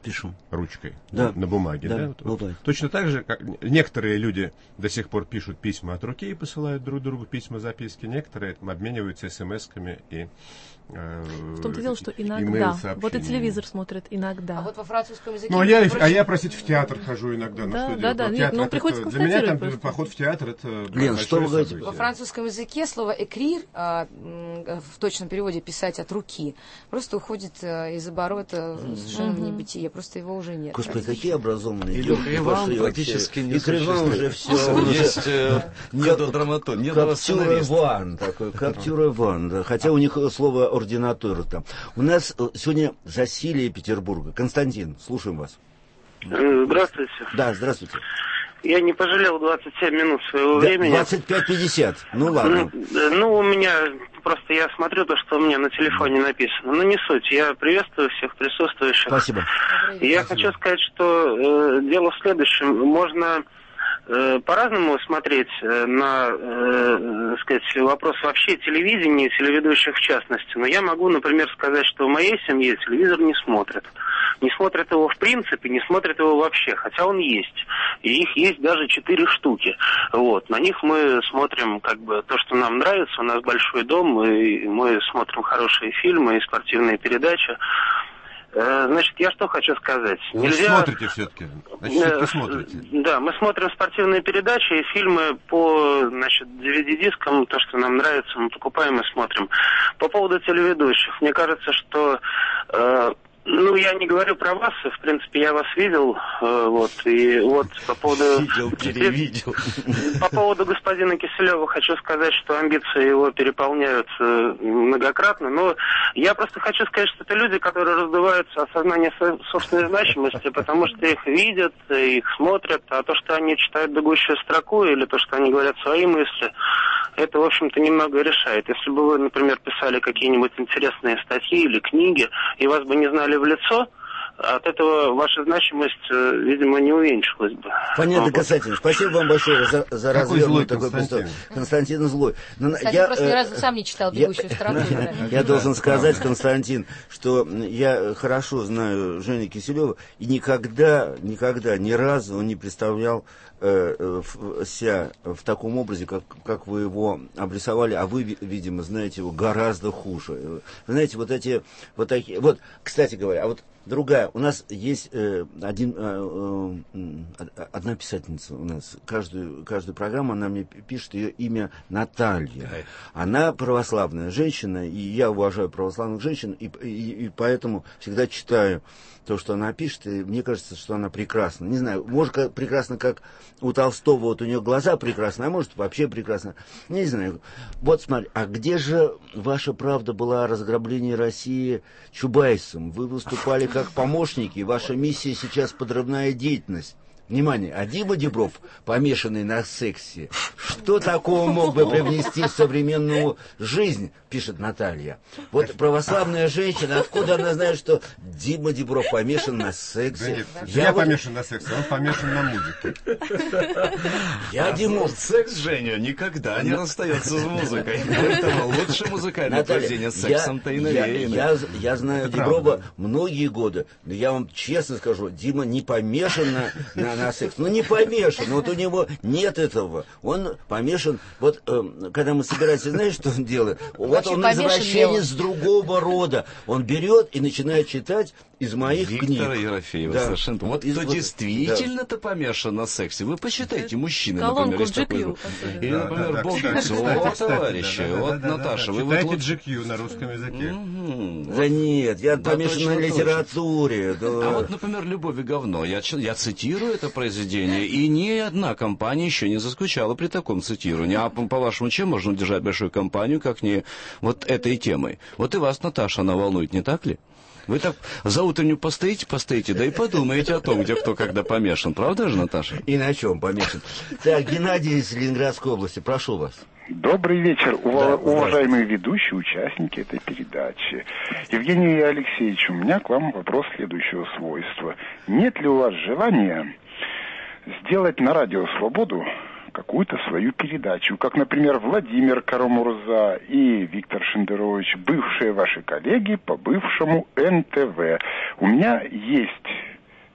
Пишем. Ручкой. Да. На бумаге. Да, Да? Вот, вот. Точно так же, как некоторые люди до сих пор пишут письма от руки и посылают друг другу письма, записки. Некоторые обмениваются смс-ками и э, в том-то дело, что иногда. Вот и телевизор смотрят иногда. А вот во французском языке... Ну, а я, а я, простите, в театр хожу иногда. Да, ну, что да, да. Нет, театр, ну, приходится это, для меня там просто. поход в театр это Лен, что вы говорите? Во французском языке слово «экрир» а, в точном переводе «писать от руки» просто уходит а, из оборота совершенно в небытие. Просто его уже нет. Господи, какие образованные. И Иван практически не и существует. Уже все. Есть недодраматург, недорасценарист. Каптюр Иван такой, Каптюр Иван. Да. Хотя у них слово ординатур там. У нас сегодня засилие Петербурга. Константин, слушаем вас. Здравствуйте. Да, здравствуйте. Я не пожалел двадцать семь минут своего да, времени. двадцать пять пятьдесят. Ну ладно. Ну, ну, у меня просто я смотрю то, что у меня на телефоне написано. Ну, не суть. Я приветствую всех присутствующих. Спасибо. Я Спасибо. хочу сказать, что э, дело в следующем. Можно э, по-разному смотреть э, на, э, сказать, вопрос вообще телевидения, телеведущих в частности. Но я могу, например, сказать, что в моей семье телевизор не смотрят. Не смотрят его в принципе, не смотрят его вообще, хотя он есть. И их есть даже четыре штуки. Вот. На них мы смотрим как бы то, что нам нравится. У нас большой дом, и мы смотрим хорошие фильмы и спортивные передачи. Значит, я что хочу сказать. Вы Нельзя... смотрите все-таки. Значит, все-таки смотрите. Да, мы смотрим спортивные передачи и фильмы по, значит, ди ви ди-дискам, то, что нам нравится, мы покупаем и смотрим. По поводу телеведущих, мне кажется, что... Э, Ну, я не говорю про вас, в принципе, я вас видел, э, вот, и вот по поводу... Видел, перевидел. По поводу господина Киселева хочу сказать, что амбиции его переполняют э, многократно, но я просто хочу сказать, что это люди, которые раздуваются осознание собственной значимости, потому что их видят, их смотрят, а то, что они читают бегущую строку, или то, что они говорят свои мысли, это, в общем-то, немного решает. Если бы вы, например, писали какие-нибудь интересные статьи или книги, и вас бы не знали в лицо, от этого ваша значимость, видимо, не увеличилась бы. Понятно, вот. Константин, спасибо вам большое за, за развернутый такой Константин? Константин злой. Но Константин я, просто ни разу сам не читал «Бегущую строку». Я должен сказать, Константин, что я хорошо знаю Женю Киселева, и никогда, никогда, ни разу он не представлял себя в таком образе, как, как вы его обрисовали, а вы, видимо, знаете его гораздо хуже. Вы знаете, вот эти, вот такие, вот, кстати говоря, а вот другая, у нас есть э, один, э, э, одна писательница у нас, каждую, каждую программу она мне пишет, ее имя Наталья. Она православная женщина, и я уважаю православных женщин, и, и, и поэтому всегда читаю то, что она пишет, и мне кажется, что она прекрасна. Не знаю, может, как, прекрасно, как у Толстого, вот у нее глаза прекрасны, а может, вообще прекрасно. Не знаю. Вот смотри, а где же ваша правда была о разграблении России Чубайсом? Вы выступали как помощники, ваша миссия сейчас подрывная деятельность. Внимание, а Дима Дибров, помешанный на сексе, что такого мог бы привнести в современную жизнь, пишет Наталья. Вот православная женщина, откуда она знает, что Дима Дибров помешан на сексе? Да нет, я, я вот... помешан на сексе, он помешан на музыке. Я а Диму... Секс, Женя, никогда не расстается с музыкой. Поэтому лучше музыкальное произведение с сексом-то и навеяно. Я, я, я знаю Диброва многие годы, но я вам честно скажу, Дима не помешан на, на, на секс. Ну, не помешан, вот у него нет этого. Он помешан, вот э, когда мы собираемся, знаешь, что он делает? Вот он извращенец с другого рода. Он берет и начинает читать из моих Виктор книг. Виктор Ерофеев, да. Совершенно. Вот из, кто вот, действительно-то да. помешан на сексе. Вы посчитайте, мужчины, колонку например, есть такой... Или, да, например, да, Бог О, товарищи, да, да, вот, да, Наташа, да, да. вы Читайте вот... джи кью на русском языке. Mm-hmm. Да нет, я да, помешан на литературе. Да. А вот, например, «Любовь и говно». Я, я цитирую это произведение, и ни одна компания еще не заскучала при таком цитировании. А по-вашему, чем можно удержать большую компанию, как не вот этой темой? Вот и вас, Наташа, она волнует, не так ли? Вы так за утреннюю постоите, постоите, да и подумаете о том, где кто когда помешан. Правда же, Наташа? И на чем помешан. Так, Геннадий из Ленинградской области, прошу вас. Добрый вечер, да, уважаемые ведущие, участники этой передачи. Евгений Алексеевич, у меня к вам вопрос следующего свойства. Нет ли у вас желания сделать на радио «Свободу» какую-то свою передачу, как, например, Владимир Карамурза и Виктор Шендерович, бывшие ваши коллеги по бывшему эн тэ вэ. У меня есть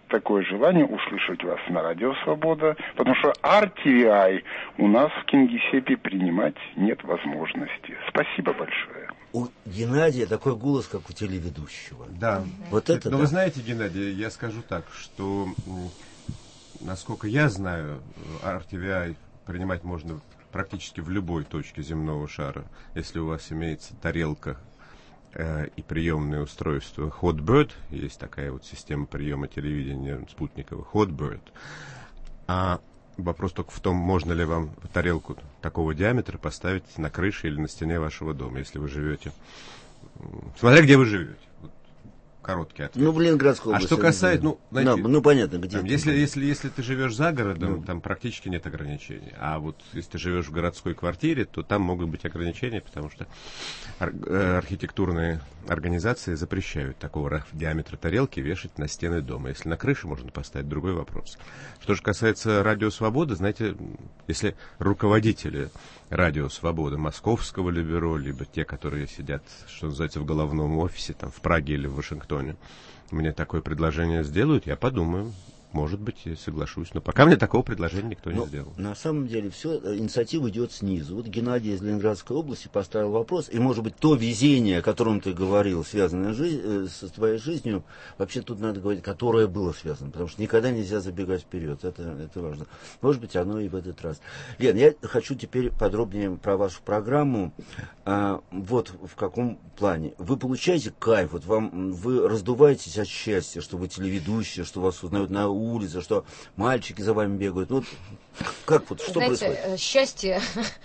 такое желание услышать вас на Радио Свобода, потому что ар ти ви ай у нас в Кингисеппе принимать нет возможности. Спасибо большое. У Геннадия такой голос, как у телеведущего. Да. Вот это Но да. вы знаете, Геннадий, я скажу так, что, насколько я знаю, ар ти ви ай принимать можно практически в любой точке земного шара, если у вас имеется тарелка э, и приемное устройство Hotbird, есть такая вот система приема телевидения спутниковых Hotbird. А вопрос только в том, можно ли вам тарелку такого диаметра поставить на крыше или на стене вашего дома, если вы живете. Смотря где вы живете. Вот короткий ответ. Ну, в Ленинградской области. А что касается, ну, знаете, ну, ну понятно, где. Там, если, если, если ты живешь за городом, ну. там практически нет ограничений. А вот если ты живешь в городской квартире, то там могут быть ограничения, потому что ар- архитектурные организации запрещают такого диаметра тарелки вешать на стены дома. Если на крыше можно поставить, другой вопрос. Что же касается Радио Свобода, знаете, если руководители Радио Свобода, московского ли бюро, либо те, которые сидят, что называется, в головном офисе, там, в Праге или в Вашингтоне, мне такое предложение сделают, я подумаю. Может быть, я соглашусь. Но пока мне такого предложения никто не Но сделал. На самом деле все, инициатива идет снизу. Вот Геннадий из Ленинградской области поставил вопрос, и, может быть, то везение, о котором ты говорил, связанное жи- с твоей жизнью, вообще тут надо говорить, которое было связано, потому что никогда нельзя забегать вперед, это, это важно. Может быть, оно и в этот раз. Лен, я хочу теперь подробнее про вашу программу. А, вот в каком плане. Вы получаете кайф, вот вам, вы раздуваетесь от счастья, что вы телеведущие, что вас узнают на улице, что мальчики за вами бегают. Ну, как вот, что Знаете, происходит? Счастье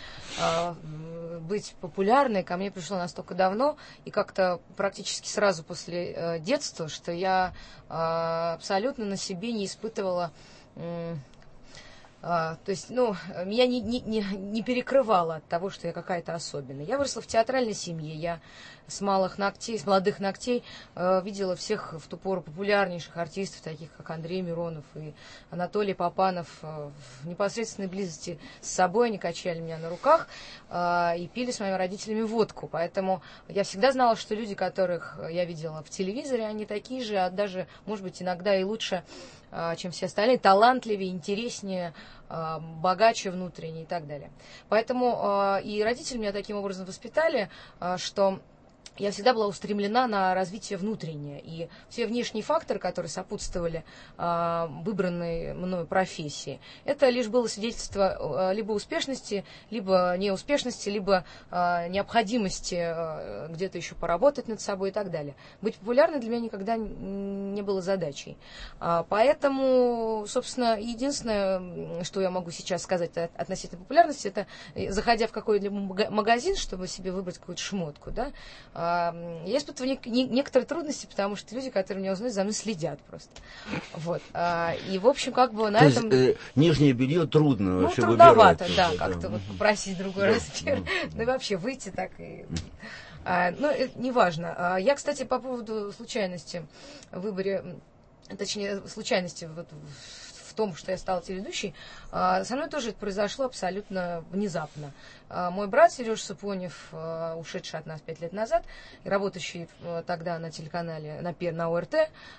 быть популярной ко мне пришло настолько давно и как-то практически сразу после э, детства, что я э, абсолютно на себе не испытывала... Э, А, то есть, ну, меня не, не, не, не перекрывало от того, что я какая-то особенная. Я выросла в театральной семье, я с малых ногтей, с молодых ногтей э, видела всех в ту пору популярнейших артистов, таких как Андрей Миронов и Анатолий Попанов. Э, в непосредственной близости с собой они качали меня на руках э, и пили с моими родителями водку. Поэтому я всегда знала, что люди, которых я видела в телевизоре, они такие же, а даже, может быть, иногда и лучше, чем все остальные, талантливее, интереснее, богаче внутренне и так далее. Поэтому и родители меня таким образом воспитали, что я всегда была устремлена на развитие внутреннее. И все внешние факторы, которые сопутствовали э, выбранной мною профессии, это лишь было свидетельство э, либо успешности, либо неуспешности, либо э, необходимости э, где-то еще поработать над собой и так далее. Быть популярной для меня никогда не было задачей. А, поэтому, собственно, единственное, что я могу сейчас сказать относительно популярности, это, заходя в какой-либо магазин, чтобы себе выбрать какую-то шмотку, да, я испытываю некоторые трудности, потому что люди, которые меня узнают, за мной следят просто. Вот. И, в общем, как бы на То этом... есть, э, нижнее белье трудно ну, вообще трудновато, выбирать. да, Тоже, как-то да. вот попросить другой Да. размер. Ну и вообще выйти так и... А, ну, это неважно. Я, кстати, по поводу случайности в выборе, точнее, случайности вот в в том, что я стала телеведущей, со мной тоже это произошло абсолютно внезапно. Мой брат Сережа Сапонев, ушедший от нас пять лет назад, и работающий тогда на телеканале, на, на ОРТ,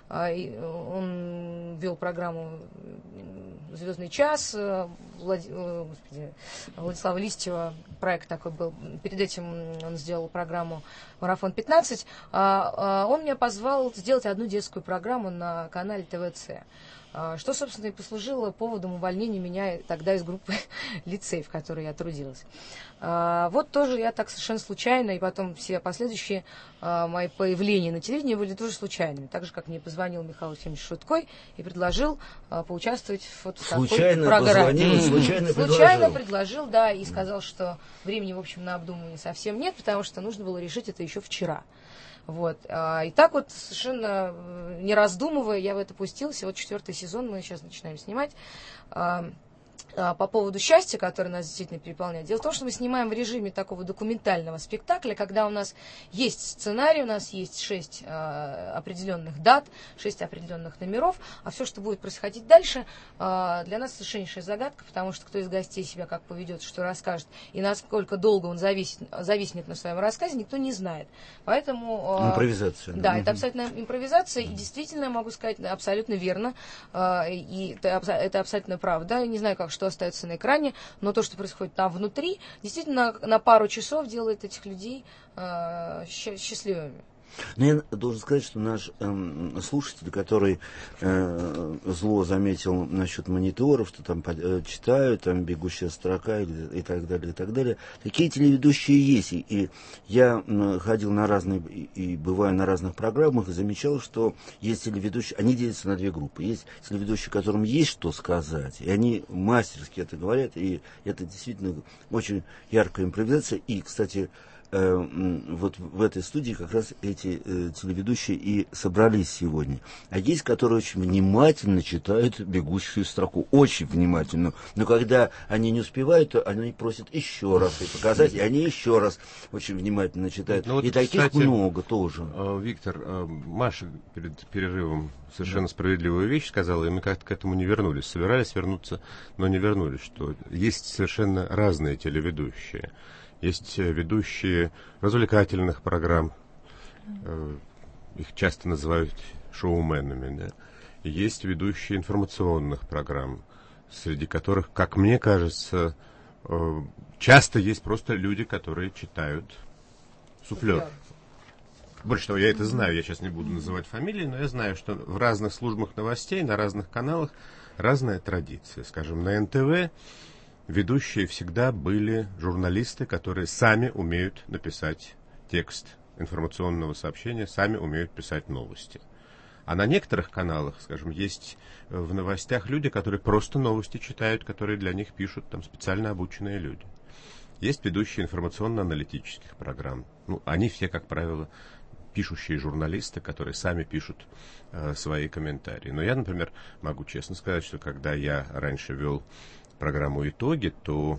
он вел программу «Звездный час», Влад... Господи, Владислава Листьева, проект такой был. Перед этим он сделал программу «Марафон пятнадцать». Он меня позвал сделать одну детскую программу на канале ТВЦ. Что, собственно, и послужило поводом увольнения меня тогда из группы лицей, в которой я трудилась. Вот тоже я так совершенно случайно, и потом все последующие мои появления на телевидении были тоже случайными. Так же, как мне позвонил Михаил Ефимович Шуткой и предложил поучаствовать вот в такой случайно программе. Позвонил, случайно, случайно предложил. предложил, да, и сказал, что времени, в общем, на обдумывание совсем нет, потому что нужно было решить это еще вчера. Вот. И так вот, совершенно не раздумывая, я в это пустилась. И вот четвертый сезон мы сейчас начинаем снимать. По поводу счастья, которое нас действительно переполняет. Дело в том, что мы снимаем в режиме такого документального спектакля, когда у нас есть сценарий, у нас есть шесть э, определенных дат, шесть определенных номеров, а все, что будет происходить дальше, э, для нас совершеннейшая загадка, потому что кто из гостей себя как поведет, что расскажет, и насколько долго он зависит, зависнет на своем рассказе, никто не знает. Поэтому... Э, импровизация. Да, да. это абсолютно импровизация, и действительно, могу сказать, абсолютно верно, э, и это, это абсолютно правда. Я не знаю, как что остается на экране, но то, что происходит там внутри, действительно на, на пару часов делает этих людей э, счастливыми. Но я должен сказать, что наш э, слушатель, который э, зло заметил насчет мониторов, что там э, читают, там бегущая строка и, и так далее, и так далее, такие телеведущие есть. И, и я э, ходил на разные, и, и бываю на разных программах, и замечал, что есть телеведущие, они делятся на две группы. Есть телеведущие, которым есть что сказать, и они мастерски это говорят, и это действительно очень яркая импровизация. И, кстати, вот в этой студии как раз эти э, телеведущие и собрались сегодня. А есть, которые очень внимательно читают бегущую строку. Очень внимательно. Но когда они не успевают, то они просят еще раз и показать, и они еще раз очень внимательно читают. Ну, вот, и таких кстати, много тоже. Виктор, Маша перед перерывом совершенно да. справедливую вещь сказала, и мы как-то к этому не вернулись. Собирались вернуться, но не вернулись, что есть совершенно разные телеведущие. Есть ведущие развлекательных программ, э, их часто называют шоуменами, да? И есть ведущие информационных программ, среди которых, как мне кажется, э, часто есть просто люди, которые читают суфлер. Больше того, я это знаю, я сейчас не буду называть фамилии, но я знаю, что в разных службах новостей, на разных каналах разная традиция. Скажем, на эн тэ вэ ведущие всегда были журналисты, которые сами умеют написать текст информационного сообщения, сами умеют писать новости. А на некоторых каналах, скажем, есть в новостях люди, которые просто новости читают, которые для них пишут там специально обученные люди. Есть ведущие информационно-аналитических программ. Ну, они все, как правило, пишущие журналисты, которые сами пишут э, свои комментарии. Но я, например, могу честно сказать, что когда я раньше вел программу «Итоги», то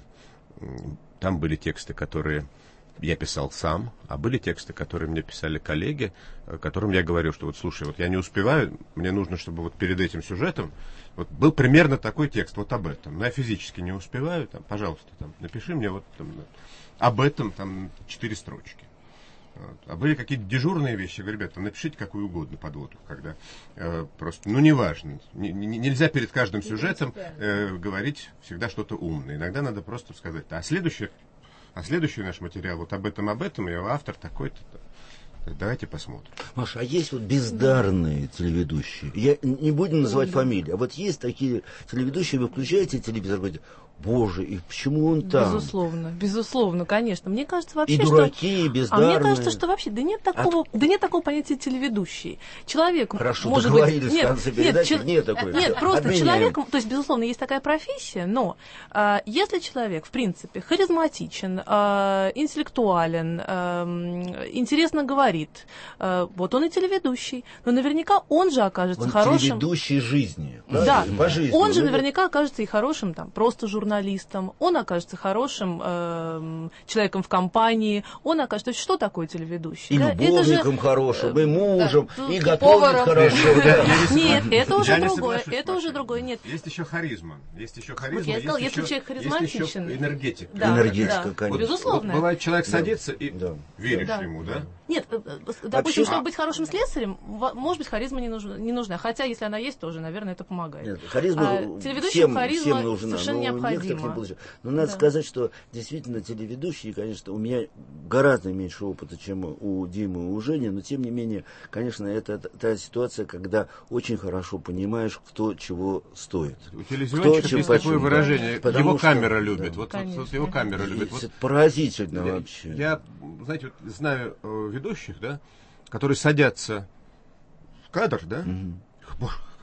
м, там были тексты, которые я писал сам, а были тексты, которые мне писали коллеги, которым я говорил, что вот слушай, вот я не успеваю, мне нужно, чтобы вот перед этим сюжетом вот был примерно такой текст, вот об этом. Но я физически не успеваю, там, пожалуйста, там, напиши мне вот там, об этом там четыре строчки. Вот. А были какие-то дежурные вещи, говорю, ребята, напишите какую угодно подводку, когда э, просто, ну, неважно, не, не, нельзя перед каждым сюжетом э, говорить всегда что-то умное. Иногда надо просто сказать, а следующий, а следующий наш материал вот об этом, об этом, и автор такой-то. Давайте посмотрим. Маша, а есть вот бездарные телеведущие? Я не будем называть фамилии, а вот есть такие телеведущие, вы включаете телевизор, говорите, боже, и почему он там? Безусловно, безусловно, конечно. Мне кажется вообще, и дураки, что... и бездарные. А мне кажется, что вообще, да нет такого, От... да нет такого понятия телеведущий. Человек, Хорошо, может договорились быть... в конце передачи, нет, нет такой. Нет, просто Обменяем. человек, то есть, безусловно, есть такая профессия, но а, если человек, в принципе, харизматичен, а, интеллектуален, а, интересно говорит, а, вот он и телеведущий, но наверняка он же окажется он хорошим... телеведущий жизни. Да, по жизни. Он же наверняка окажется и хорошим, там, просто журналистом, он окажется хорошим э, человеком в компании, он окажется... То есть, что такое телеведущий? И да? любовником же, хорошим, и мужем, да, и, и готовит хорошо. Да. Нет, это уже другое, это уже другое, нет. Есть еще харизма, есть еще харизма, я сказала, есть если еще, человек харизматичен. Есть еще энергетика. Да, энергетика, да, конечно. Безусловно. Вот бывает, человек садится да. и да. веришь да. ему, да? Нет, допустим, Вообще, чтобы а... быть хорошим слесарем, может быть, харизма не нужна, не нужна. Хотя, если она есть, тоже, наверное, это помогает. Нет, харизма а, всем, харизма всем нужна, совершенно необходима. Но надо да. сказать, что действительно телеведущие, конечно, у меня гораздо меньше опыта, чем у Димы и у Жени, но тем не менее, конечно, это та ситуация, когда очень хорошо понимаешь, кто чего стоит. У телевизионщиков есть такое выражение, да. его что, камера любит. Да. Вот, вот, вот его камера любит. Вот, поразительно я, вообще. Я, знаете, вот, знаю э, ведущих, да, которые садятся в кадр, да, угу. боже,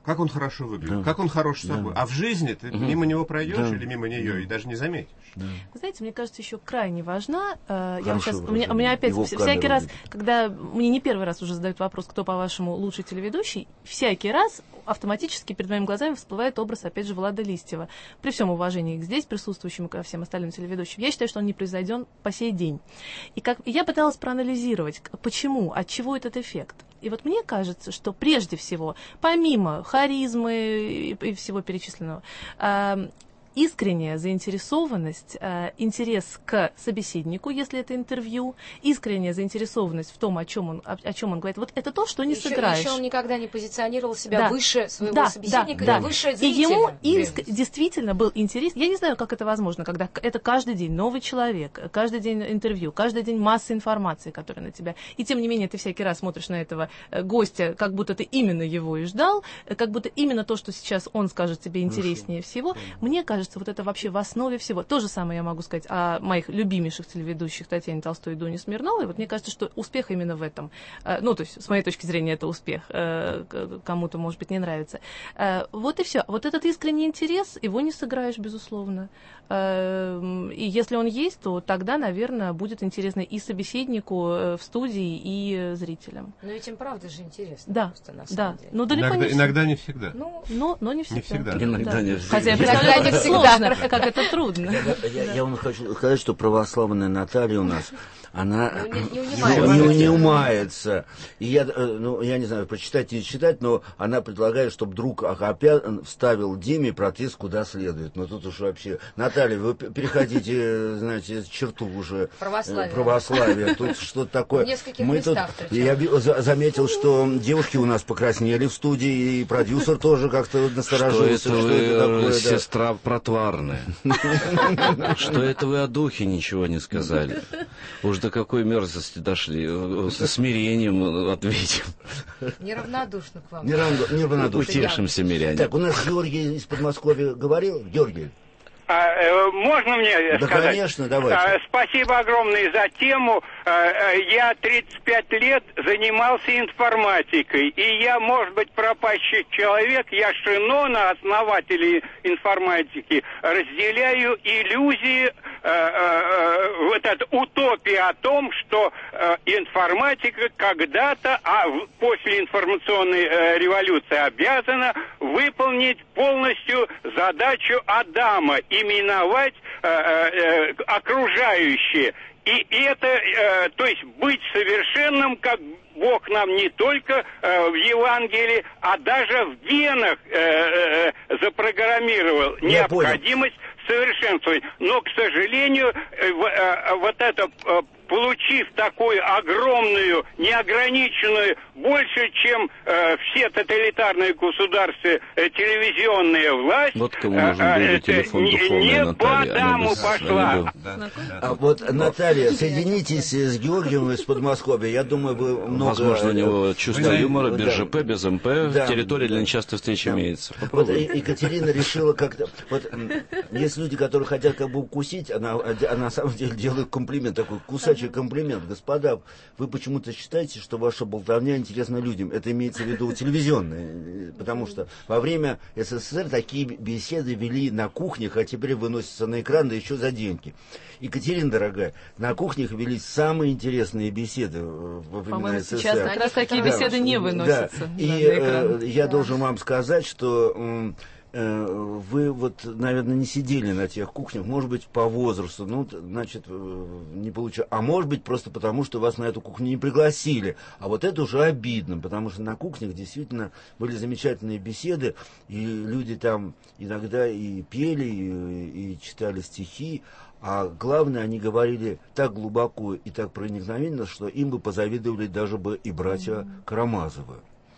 Как он хорошо выглядит, да. как он хорош с собой. Да. А в жизни ты угу. мимо него пройдешь да. или мимо нее да. и даже не заметишь. Да. Вы знаете, мне кажется, еще крайне важна. Э, я сейчас, у, меня, у меня опять вс- всякий раз, когда мне не первый раз уже задают вопрос, кто, по-вашему, лучший телеведущий, всякий раз автоматически перед моими глазами всплывает образ, опять же, Влада Листьева. При всем уважении к здесь присутствующим и ко всем остальным телеведущим, я считаю, что он не произведен по сей день. И, как, и я пыталась проанализировать, почему, от чего этот эффект. И вот мне кажется, что прежде всего, помимо харизмы и, и всего перечисленного, э, искренняя заинтересованность, э, интерес к собеседнику, если это интервью, искренняя заинтересованность в том, о чем он, о, о чем он говорит. Вот это то, что не еще, сыграешь. Еще он никогда не позиционировал себя да. выше своего да, собеседника, да, и да. выше зрителя. И ему иск, да. действительно был интерес. Я не знаю, как это возможно, когда это каждый день новый человек, каждый день интервью, каждый день масса информации, которая на тебя. И тем не менее ты всякий раз смотришь на этого гостя, как будто ты именно его и ждал, как будто именно то, что сейчас он скажет тебе интереснее Хорошо. всего. Мне кажется, вот это вообще в основе всего. То же самое я могу сказать о моих любимейших телеведущих Татьяне Толстой и Дуне Смирновой. Вот мне кажется, что успех именно в этом. Ну, то есть, с моей точки зрения, это успех. Кому-то, может быть, не нравится. Вот и все. Вот этот искренний интерес, его не сыграешь, безусловно. И если он есть, то тогда, наверное, будет интересно и собеседнику в студии, и зрителям. Но ведь им правда же интересно. Да, просто, на самом да. деле. Но далеко иногда, не иногда не всегда. Ну, но, но не всегда. Не всегда. Иногда да. не всегда. Хотя я представляю, как это сложно, как это трудно. Я, я, я вам хочу сказать, что православная Наталья у нас, она не, не, не, не, не умается. И я, ну, я не знаю, прочитать или читать, но она предлагает, чтобы друг опять вставил Диме протез куда следует. Но тут уж вообще... Наталья, вы переходите, знаете, черту уже православия. православия. Тут что-то такое. В нескольких Мы местах. Тут, я заметил, что девушки у нас покраснели в студии, и продюсер тоже как-то насторожился. Что это вы, сестра протварная? Что это вы о духе ничего не сказали? Уж до какой мерзости дошли? Со смирением ответим. Неравнодушно к вам. Неравнодушно. Утешимся, миряне. Так, у нас Георгий из Подмосковья говорил. Георгий. А, э, можно мне да, сказать? Конечно, давайте. А, спасибо огромное за тему. А, я тридцать пять лет занимался информатикой, и я, может быть, пропащий человек, я Шинона, основатель информатики, разделяю иллюзии, а, а, вот эта утопия о том, что а, информатика когда-то, а после информационной а, революции обязана выполнить полностью задачу Адама, именовать э, э, окружающие. И это, э, то есть быть совершенным, как Бог нам не только э, в Евангелии, а даже в генах э, э, запрограммировал Я необходимость понял. совершенствовать. Но, к сожалению, э, э, вот это... Э, получив такую огромную, неограниченную, больше, чем э, все тоталитарные государства, э, телевизионная власть, вот кому нужен был э, телефон не, не Наталья, по Адаму пошла. Да, да. А вот, Наталья, соединитесь с Георгием из Подмосковья. Я думаю, вы много... Возможно, у него чувство юмора, без да. ЖП, без МП, да. территория для нечастой встречи да. имеется. Вот Екатерина решила как-то... Вот, есть люди, которые хотят как бы укусить, она, а на самом деле делают комплимент такой, кусать комплимент. Господа, вы почему-то считаете, что ваша болтовня интересна людям. Это имеется в виду телевизионная. Потому что во время СССР такие беседы вели на кухнях, а теперь выносятся на экран, да еще за деньги. Екатерина, дорогая, на кухнях велись самые интересные беседы во времена СССР. Сейчас как раз такие да, беседы не выносятся. Да. Да, И э, я да. должен вам сказать, что... Вы вот, наверное, не сидели на тех кухнях, может быть, по возрасту, ну, значит, не получилось. А может быть, просто потому, что вас на эту кухню не пригласили. А вот это уже обидно, потому что на кухнях действительно были замечательные беседы, и люди там иногда и пели, и, и читали стихи. А главное, они говорили так глубоко и так проникновенно, что им бы позавидовали даже бы и братья Карамазовы.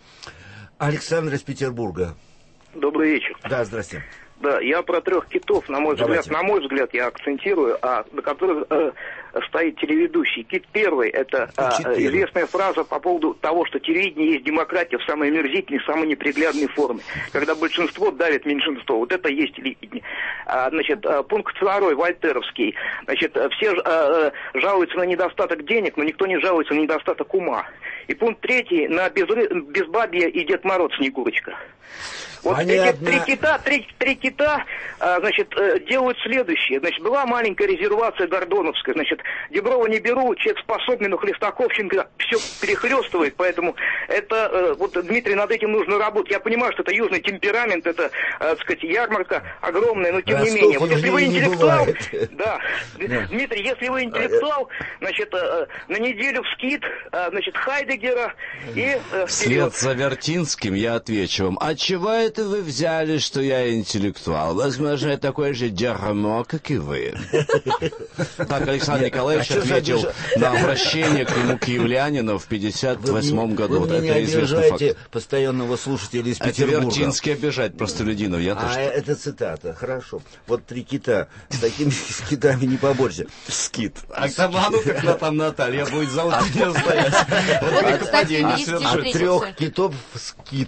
Александр из Петербурга. Добрый вечер. Да, здрасте. Да, я про трех китов, на мой Давайте. взгляд, на мой взгляд, я акцентирую, а на которых э, стоит телеведущий. Кит первый, это э, известная фраза по поводу того, что телевидение есть демократия в самой омерзительной, самой неприглядной форме, когда большинство давит меньшинство. Вот это есть телевидение. А, значит, а, пункт второй, вольтеровский. Значит, все э, жалуются на недостаток денег, но никто не жалуется на недостаток ума. И пункт третий, на безры... безбабье и Дед Мороз Снегурочка. Вот эти три кита, три, три кита, а, значит, делают следующее. Значит, была маленькая резервация Гордоновская. Значит, Деброва не беру, человек способный, но Хлестаковщенко все перехлестывает. Поэтому это, вот, Дмитрий, над этим нужно работать. Я понимаю, что это южный темперамент, это, так сказать, ярмарка огромная, но тем Ростов не менее. Вот если вы интеллектуал, да, да, Дмитрий, если вы интеллектуал, значит, на неделю в скит, значит, Хайдеггера и... Вслед за Вертинским я отвечу вам, а чего это вы взяли, что я интеллектуал? Возможно, я такое же дерьмо, как и вы. Так Александр Николаевич ответил на обращение к нему киевлянина в пятьдесят восьмом году. Вы меня обижаете постоянного слушателя из Петербурга. Это Вертинский обижает простолюдинов, я тоже. А это цитата, хорошо. Вот три кита, с такими скитами не побольше. Скит. А ну как там Наталья будет за утреннее стоять. А трех китов скит.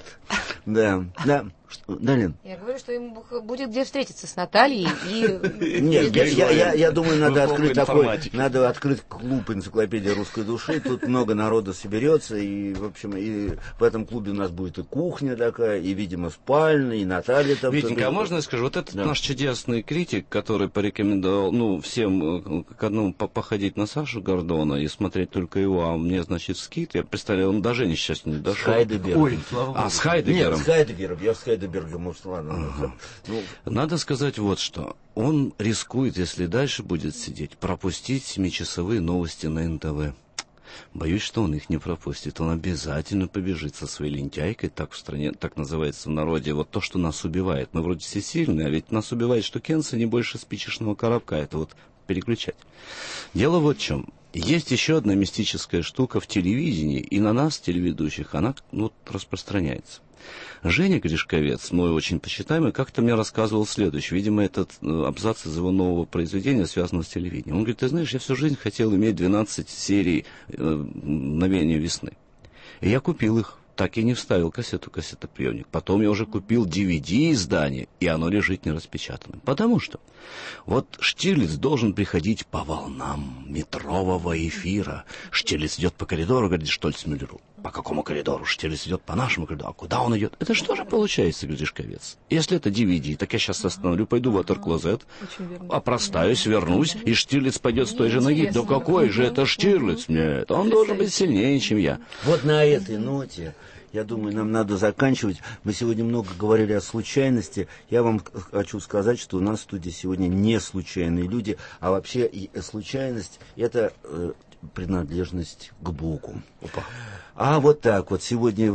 Да, да. Да, Лен? Я говорю, что ему будет где встретиться с Натальей и... Нет, я, я, я, я думаю, надо открыть такой, надо открыть клуб энциклопедии русской души, тут много народа соберется, и, в общем, и в этом клубе у нас будет и кухня такая, и, видимо, спальня, и Наталья там... Витенька, а можно я скажу, вот этот да. наш чудесный критик, который порекомендовал, ну, всем к одному походить на Сашу Гордона и смотреть только его, а мне, значит, скит, я представляю, он до Жени сейчас не дошел. С Хайдеггером. Ой, а, с Хайдеггером. Нет, с Хайдеггером, я с Хайдеггером. Может, ладно, ага. ну... Надо сказать вот что. Он рискует, если дальше будет сидеть, пропустить семичасовые новости на эн тэ вэ. Боюсь, что он их не пропустит. Он обязательно побежит со своей лентяйкой, так в стране, так называется в народе, вот то, что нас убивает. Мы вроде все сильные, а ведь нас убивает штукенца не больше спичечного коробка. Это вот переключать. Дело вот в чем. Есть еще одна мистическая штука в телевидении, и на нас, телеведущих, она ну, распространяется. Женя Гришковец, мой очень почитаемый, как-то мне рассказывал следующее. Видимо, этот абзац из его нового произведения связан с телевидением. Он говорит, ты знаешь, я всю жизнь хотел иметь двенадцать серий э, «Мгновения весны». И я купил их. Так и не вставил кассету, кассетоприемник. Потом я уже купил ди ви ди-издание, и оно лежит нераспечатанным. Потому что вот Штирлиц должен приходить по волнам метрового эфира. Штирлиц идет по коридору, говорит Штольцмюллеру. По какому коридору? Штирлиц идет по нашему коридору. А куда он идет? Это что же получается, Гришковец? Если это ди ви ди, так я сейчас остановлю, пойду в ватер-клозет, опростаюсь, вернусь, и Штирлиц пойдет с той же ноги. Да какой же это Штирлиц? Нет, он должен быть сильнее, чем я. Вот на этой ноте... Я думаю, нам надо заканчивать. Мы сегодня много говорили о случайности. Я вам хочу сказать, что у нас в студии сегодня не случайные люди, а вообще и случайность – это э, принадлежность к Богу. Опа. А вот так вот. Сегодня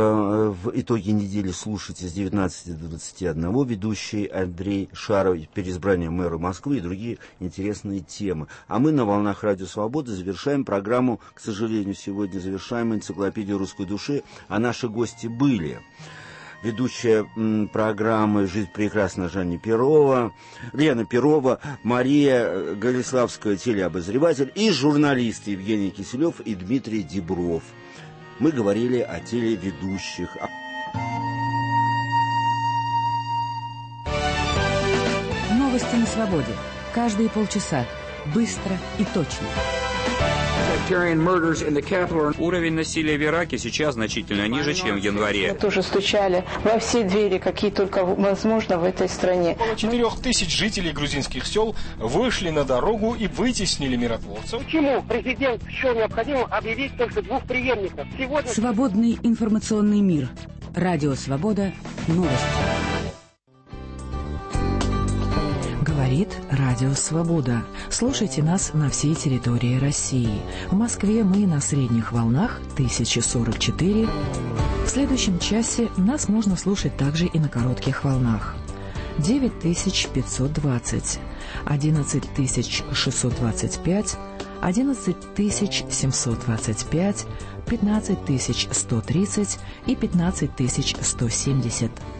в, в итоге недели слушайте с девятнадцати до двадцати одного ведущий Андрей Шаров, переизбрание мэра Москвы и другие интересные темы. А мы на волнах Радио Свобода завершаем программу, к сожалению, сегодня завершаем энциклопедию русской души, а наши гости были... Ведущая м, программы «Жизнь прекрасна» Жанна Перова, Лена Перова, Мария Галиславская, телеобозреватель, и журналисты Евгений Киселев и Дмитрий Дебров. Мы говорили о телеведущих. Новости на свободе. Каждые полчаса. Быстро и точно. Уровень насилия в Ираке сейчас значительно ниже, чем в январе. Мы тоже стучали во все двери, какие только возможно в этой стране. Около четырех тысяч жителей грузинских сел вышли на дорогу и вытеснили миротворцев. Почему президент счел необходимым объявить только двух преемников? Сегодня... Свободный информационный мир. Радио Свобода. Новости. Говорит Радио Свобода. Слушайте нас на всей территории России. В Москве мы на средних волнах тысяча сорок четыре. В следующем часе нас можно слушать также и на коротких волнах. девять тысяч пятьсот двадцать, одиннадцать тысяч шестьсот двадцать пять, одиннадцать тысяч семьсот двадцать пять, пятнадцать тысяч сто тридцать и пятнадцать тысяч сто семьдесят.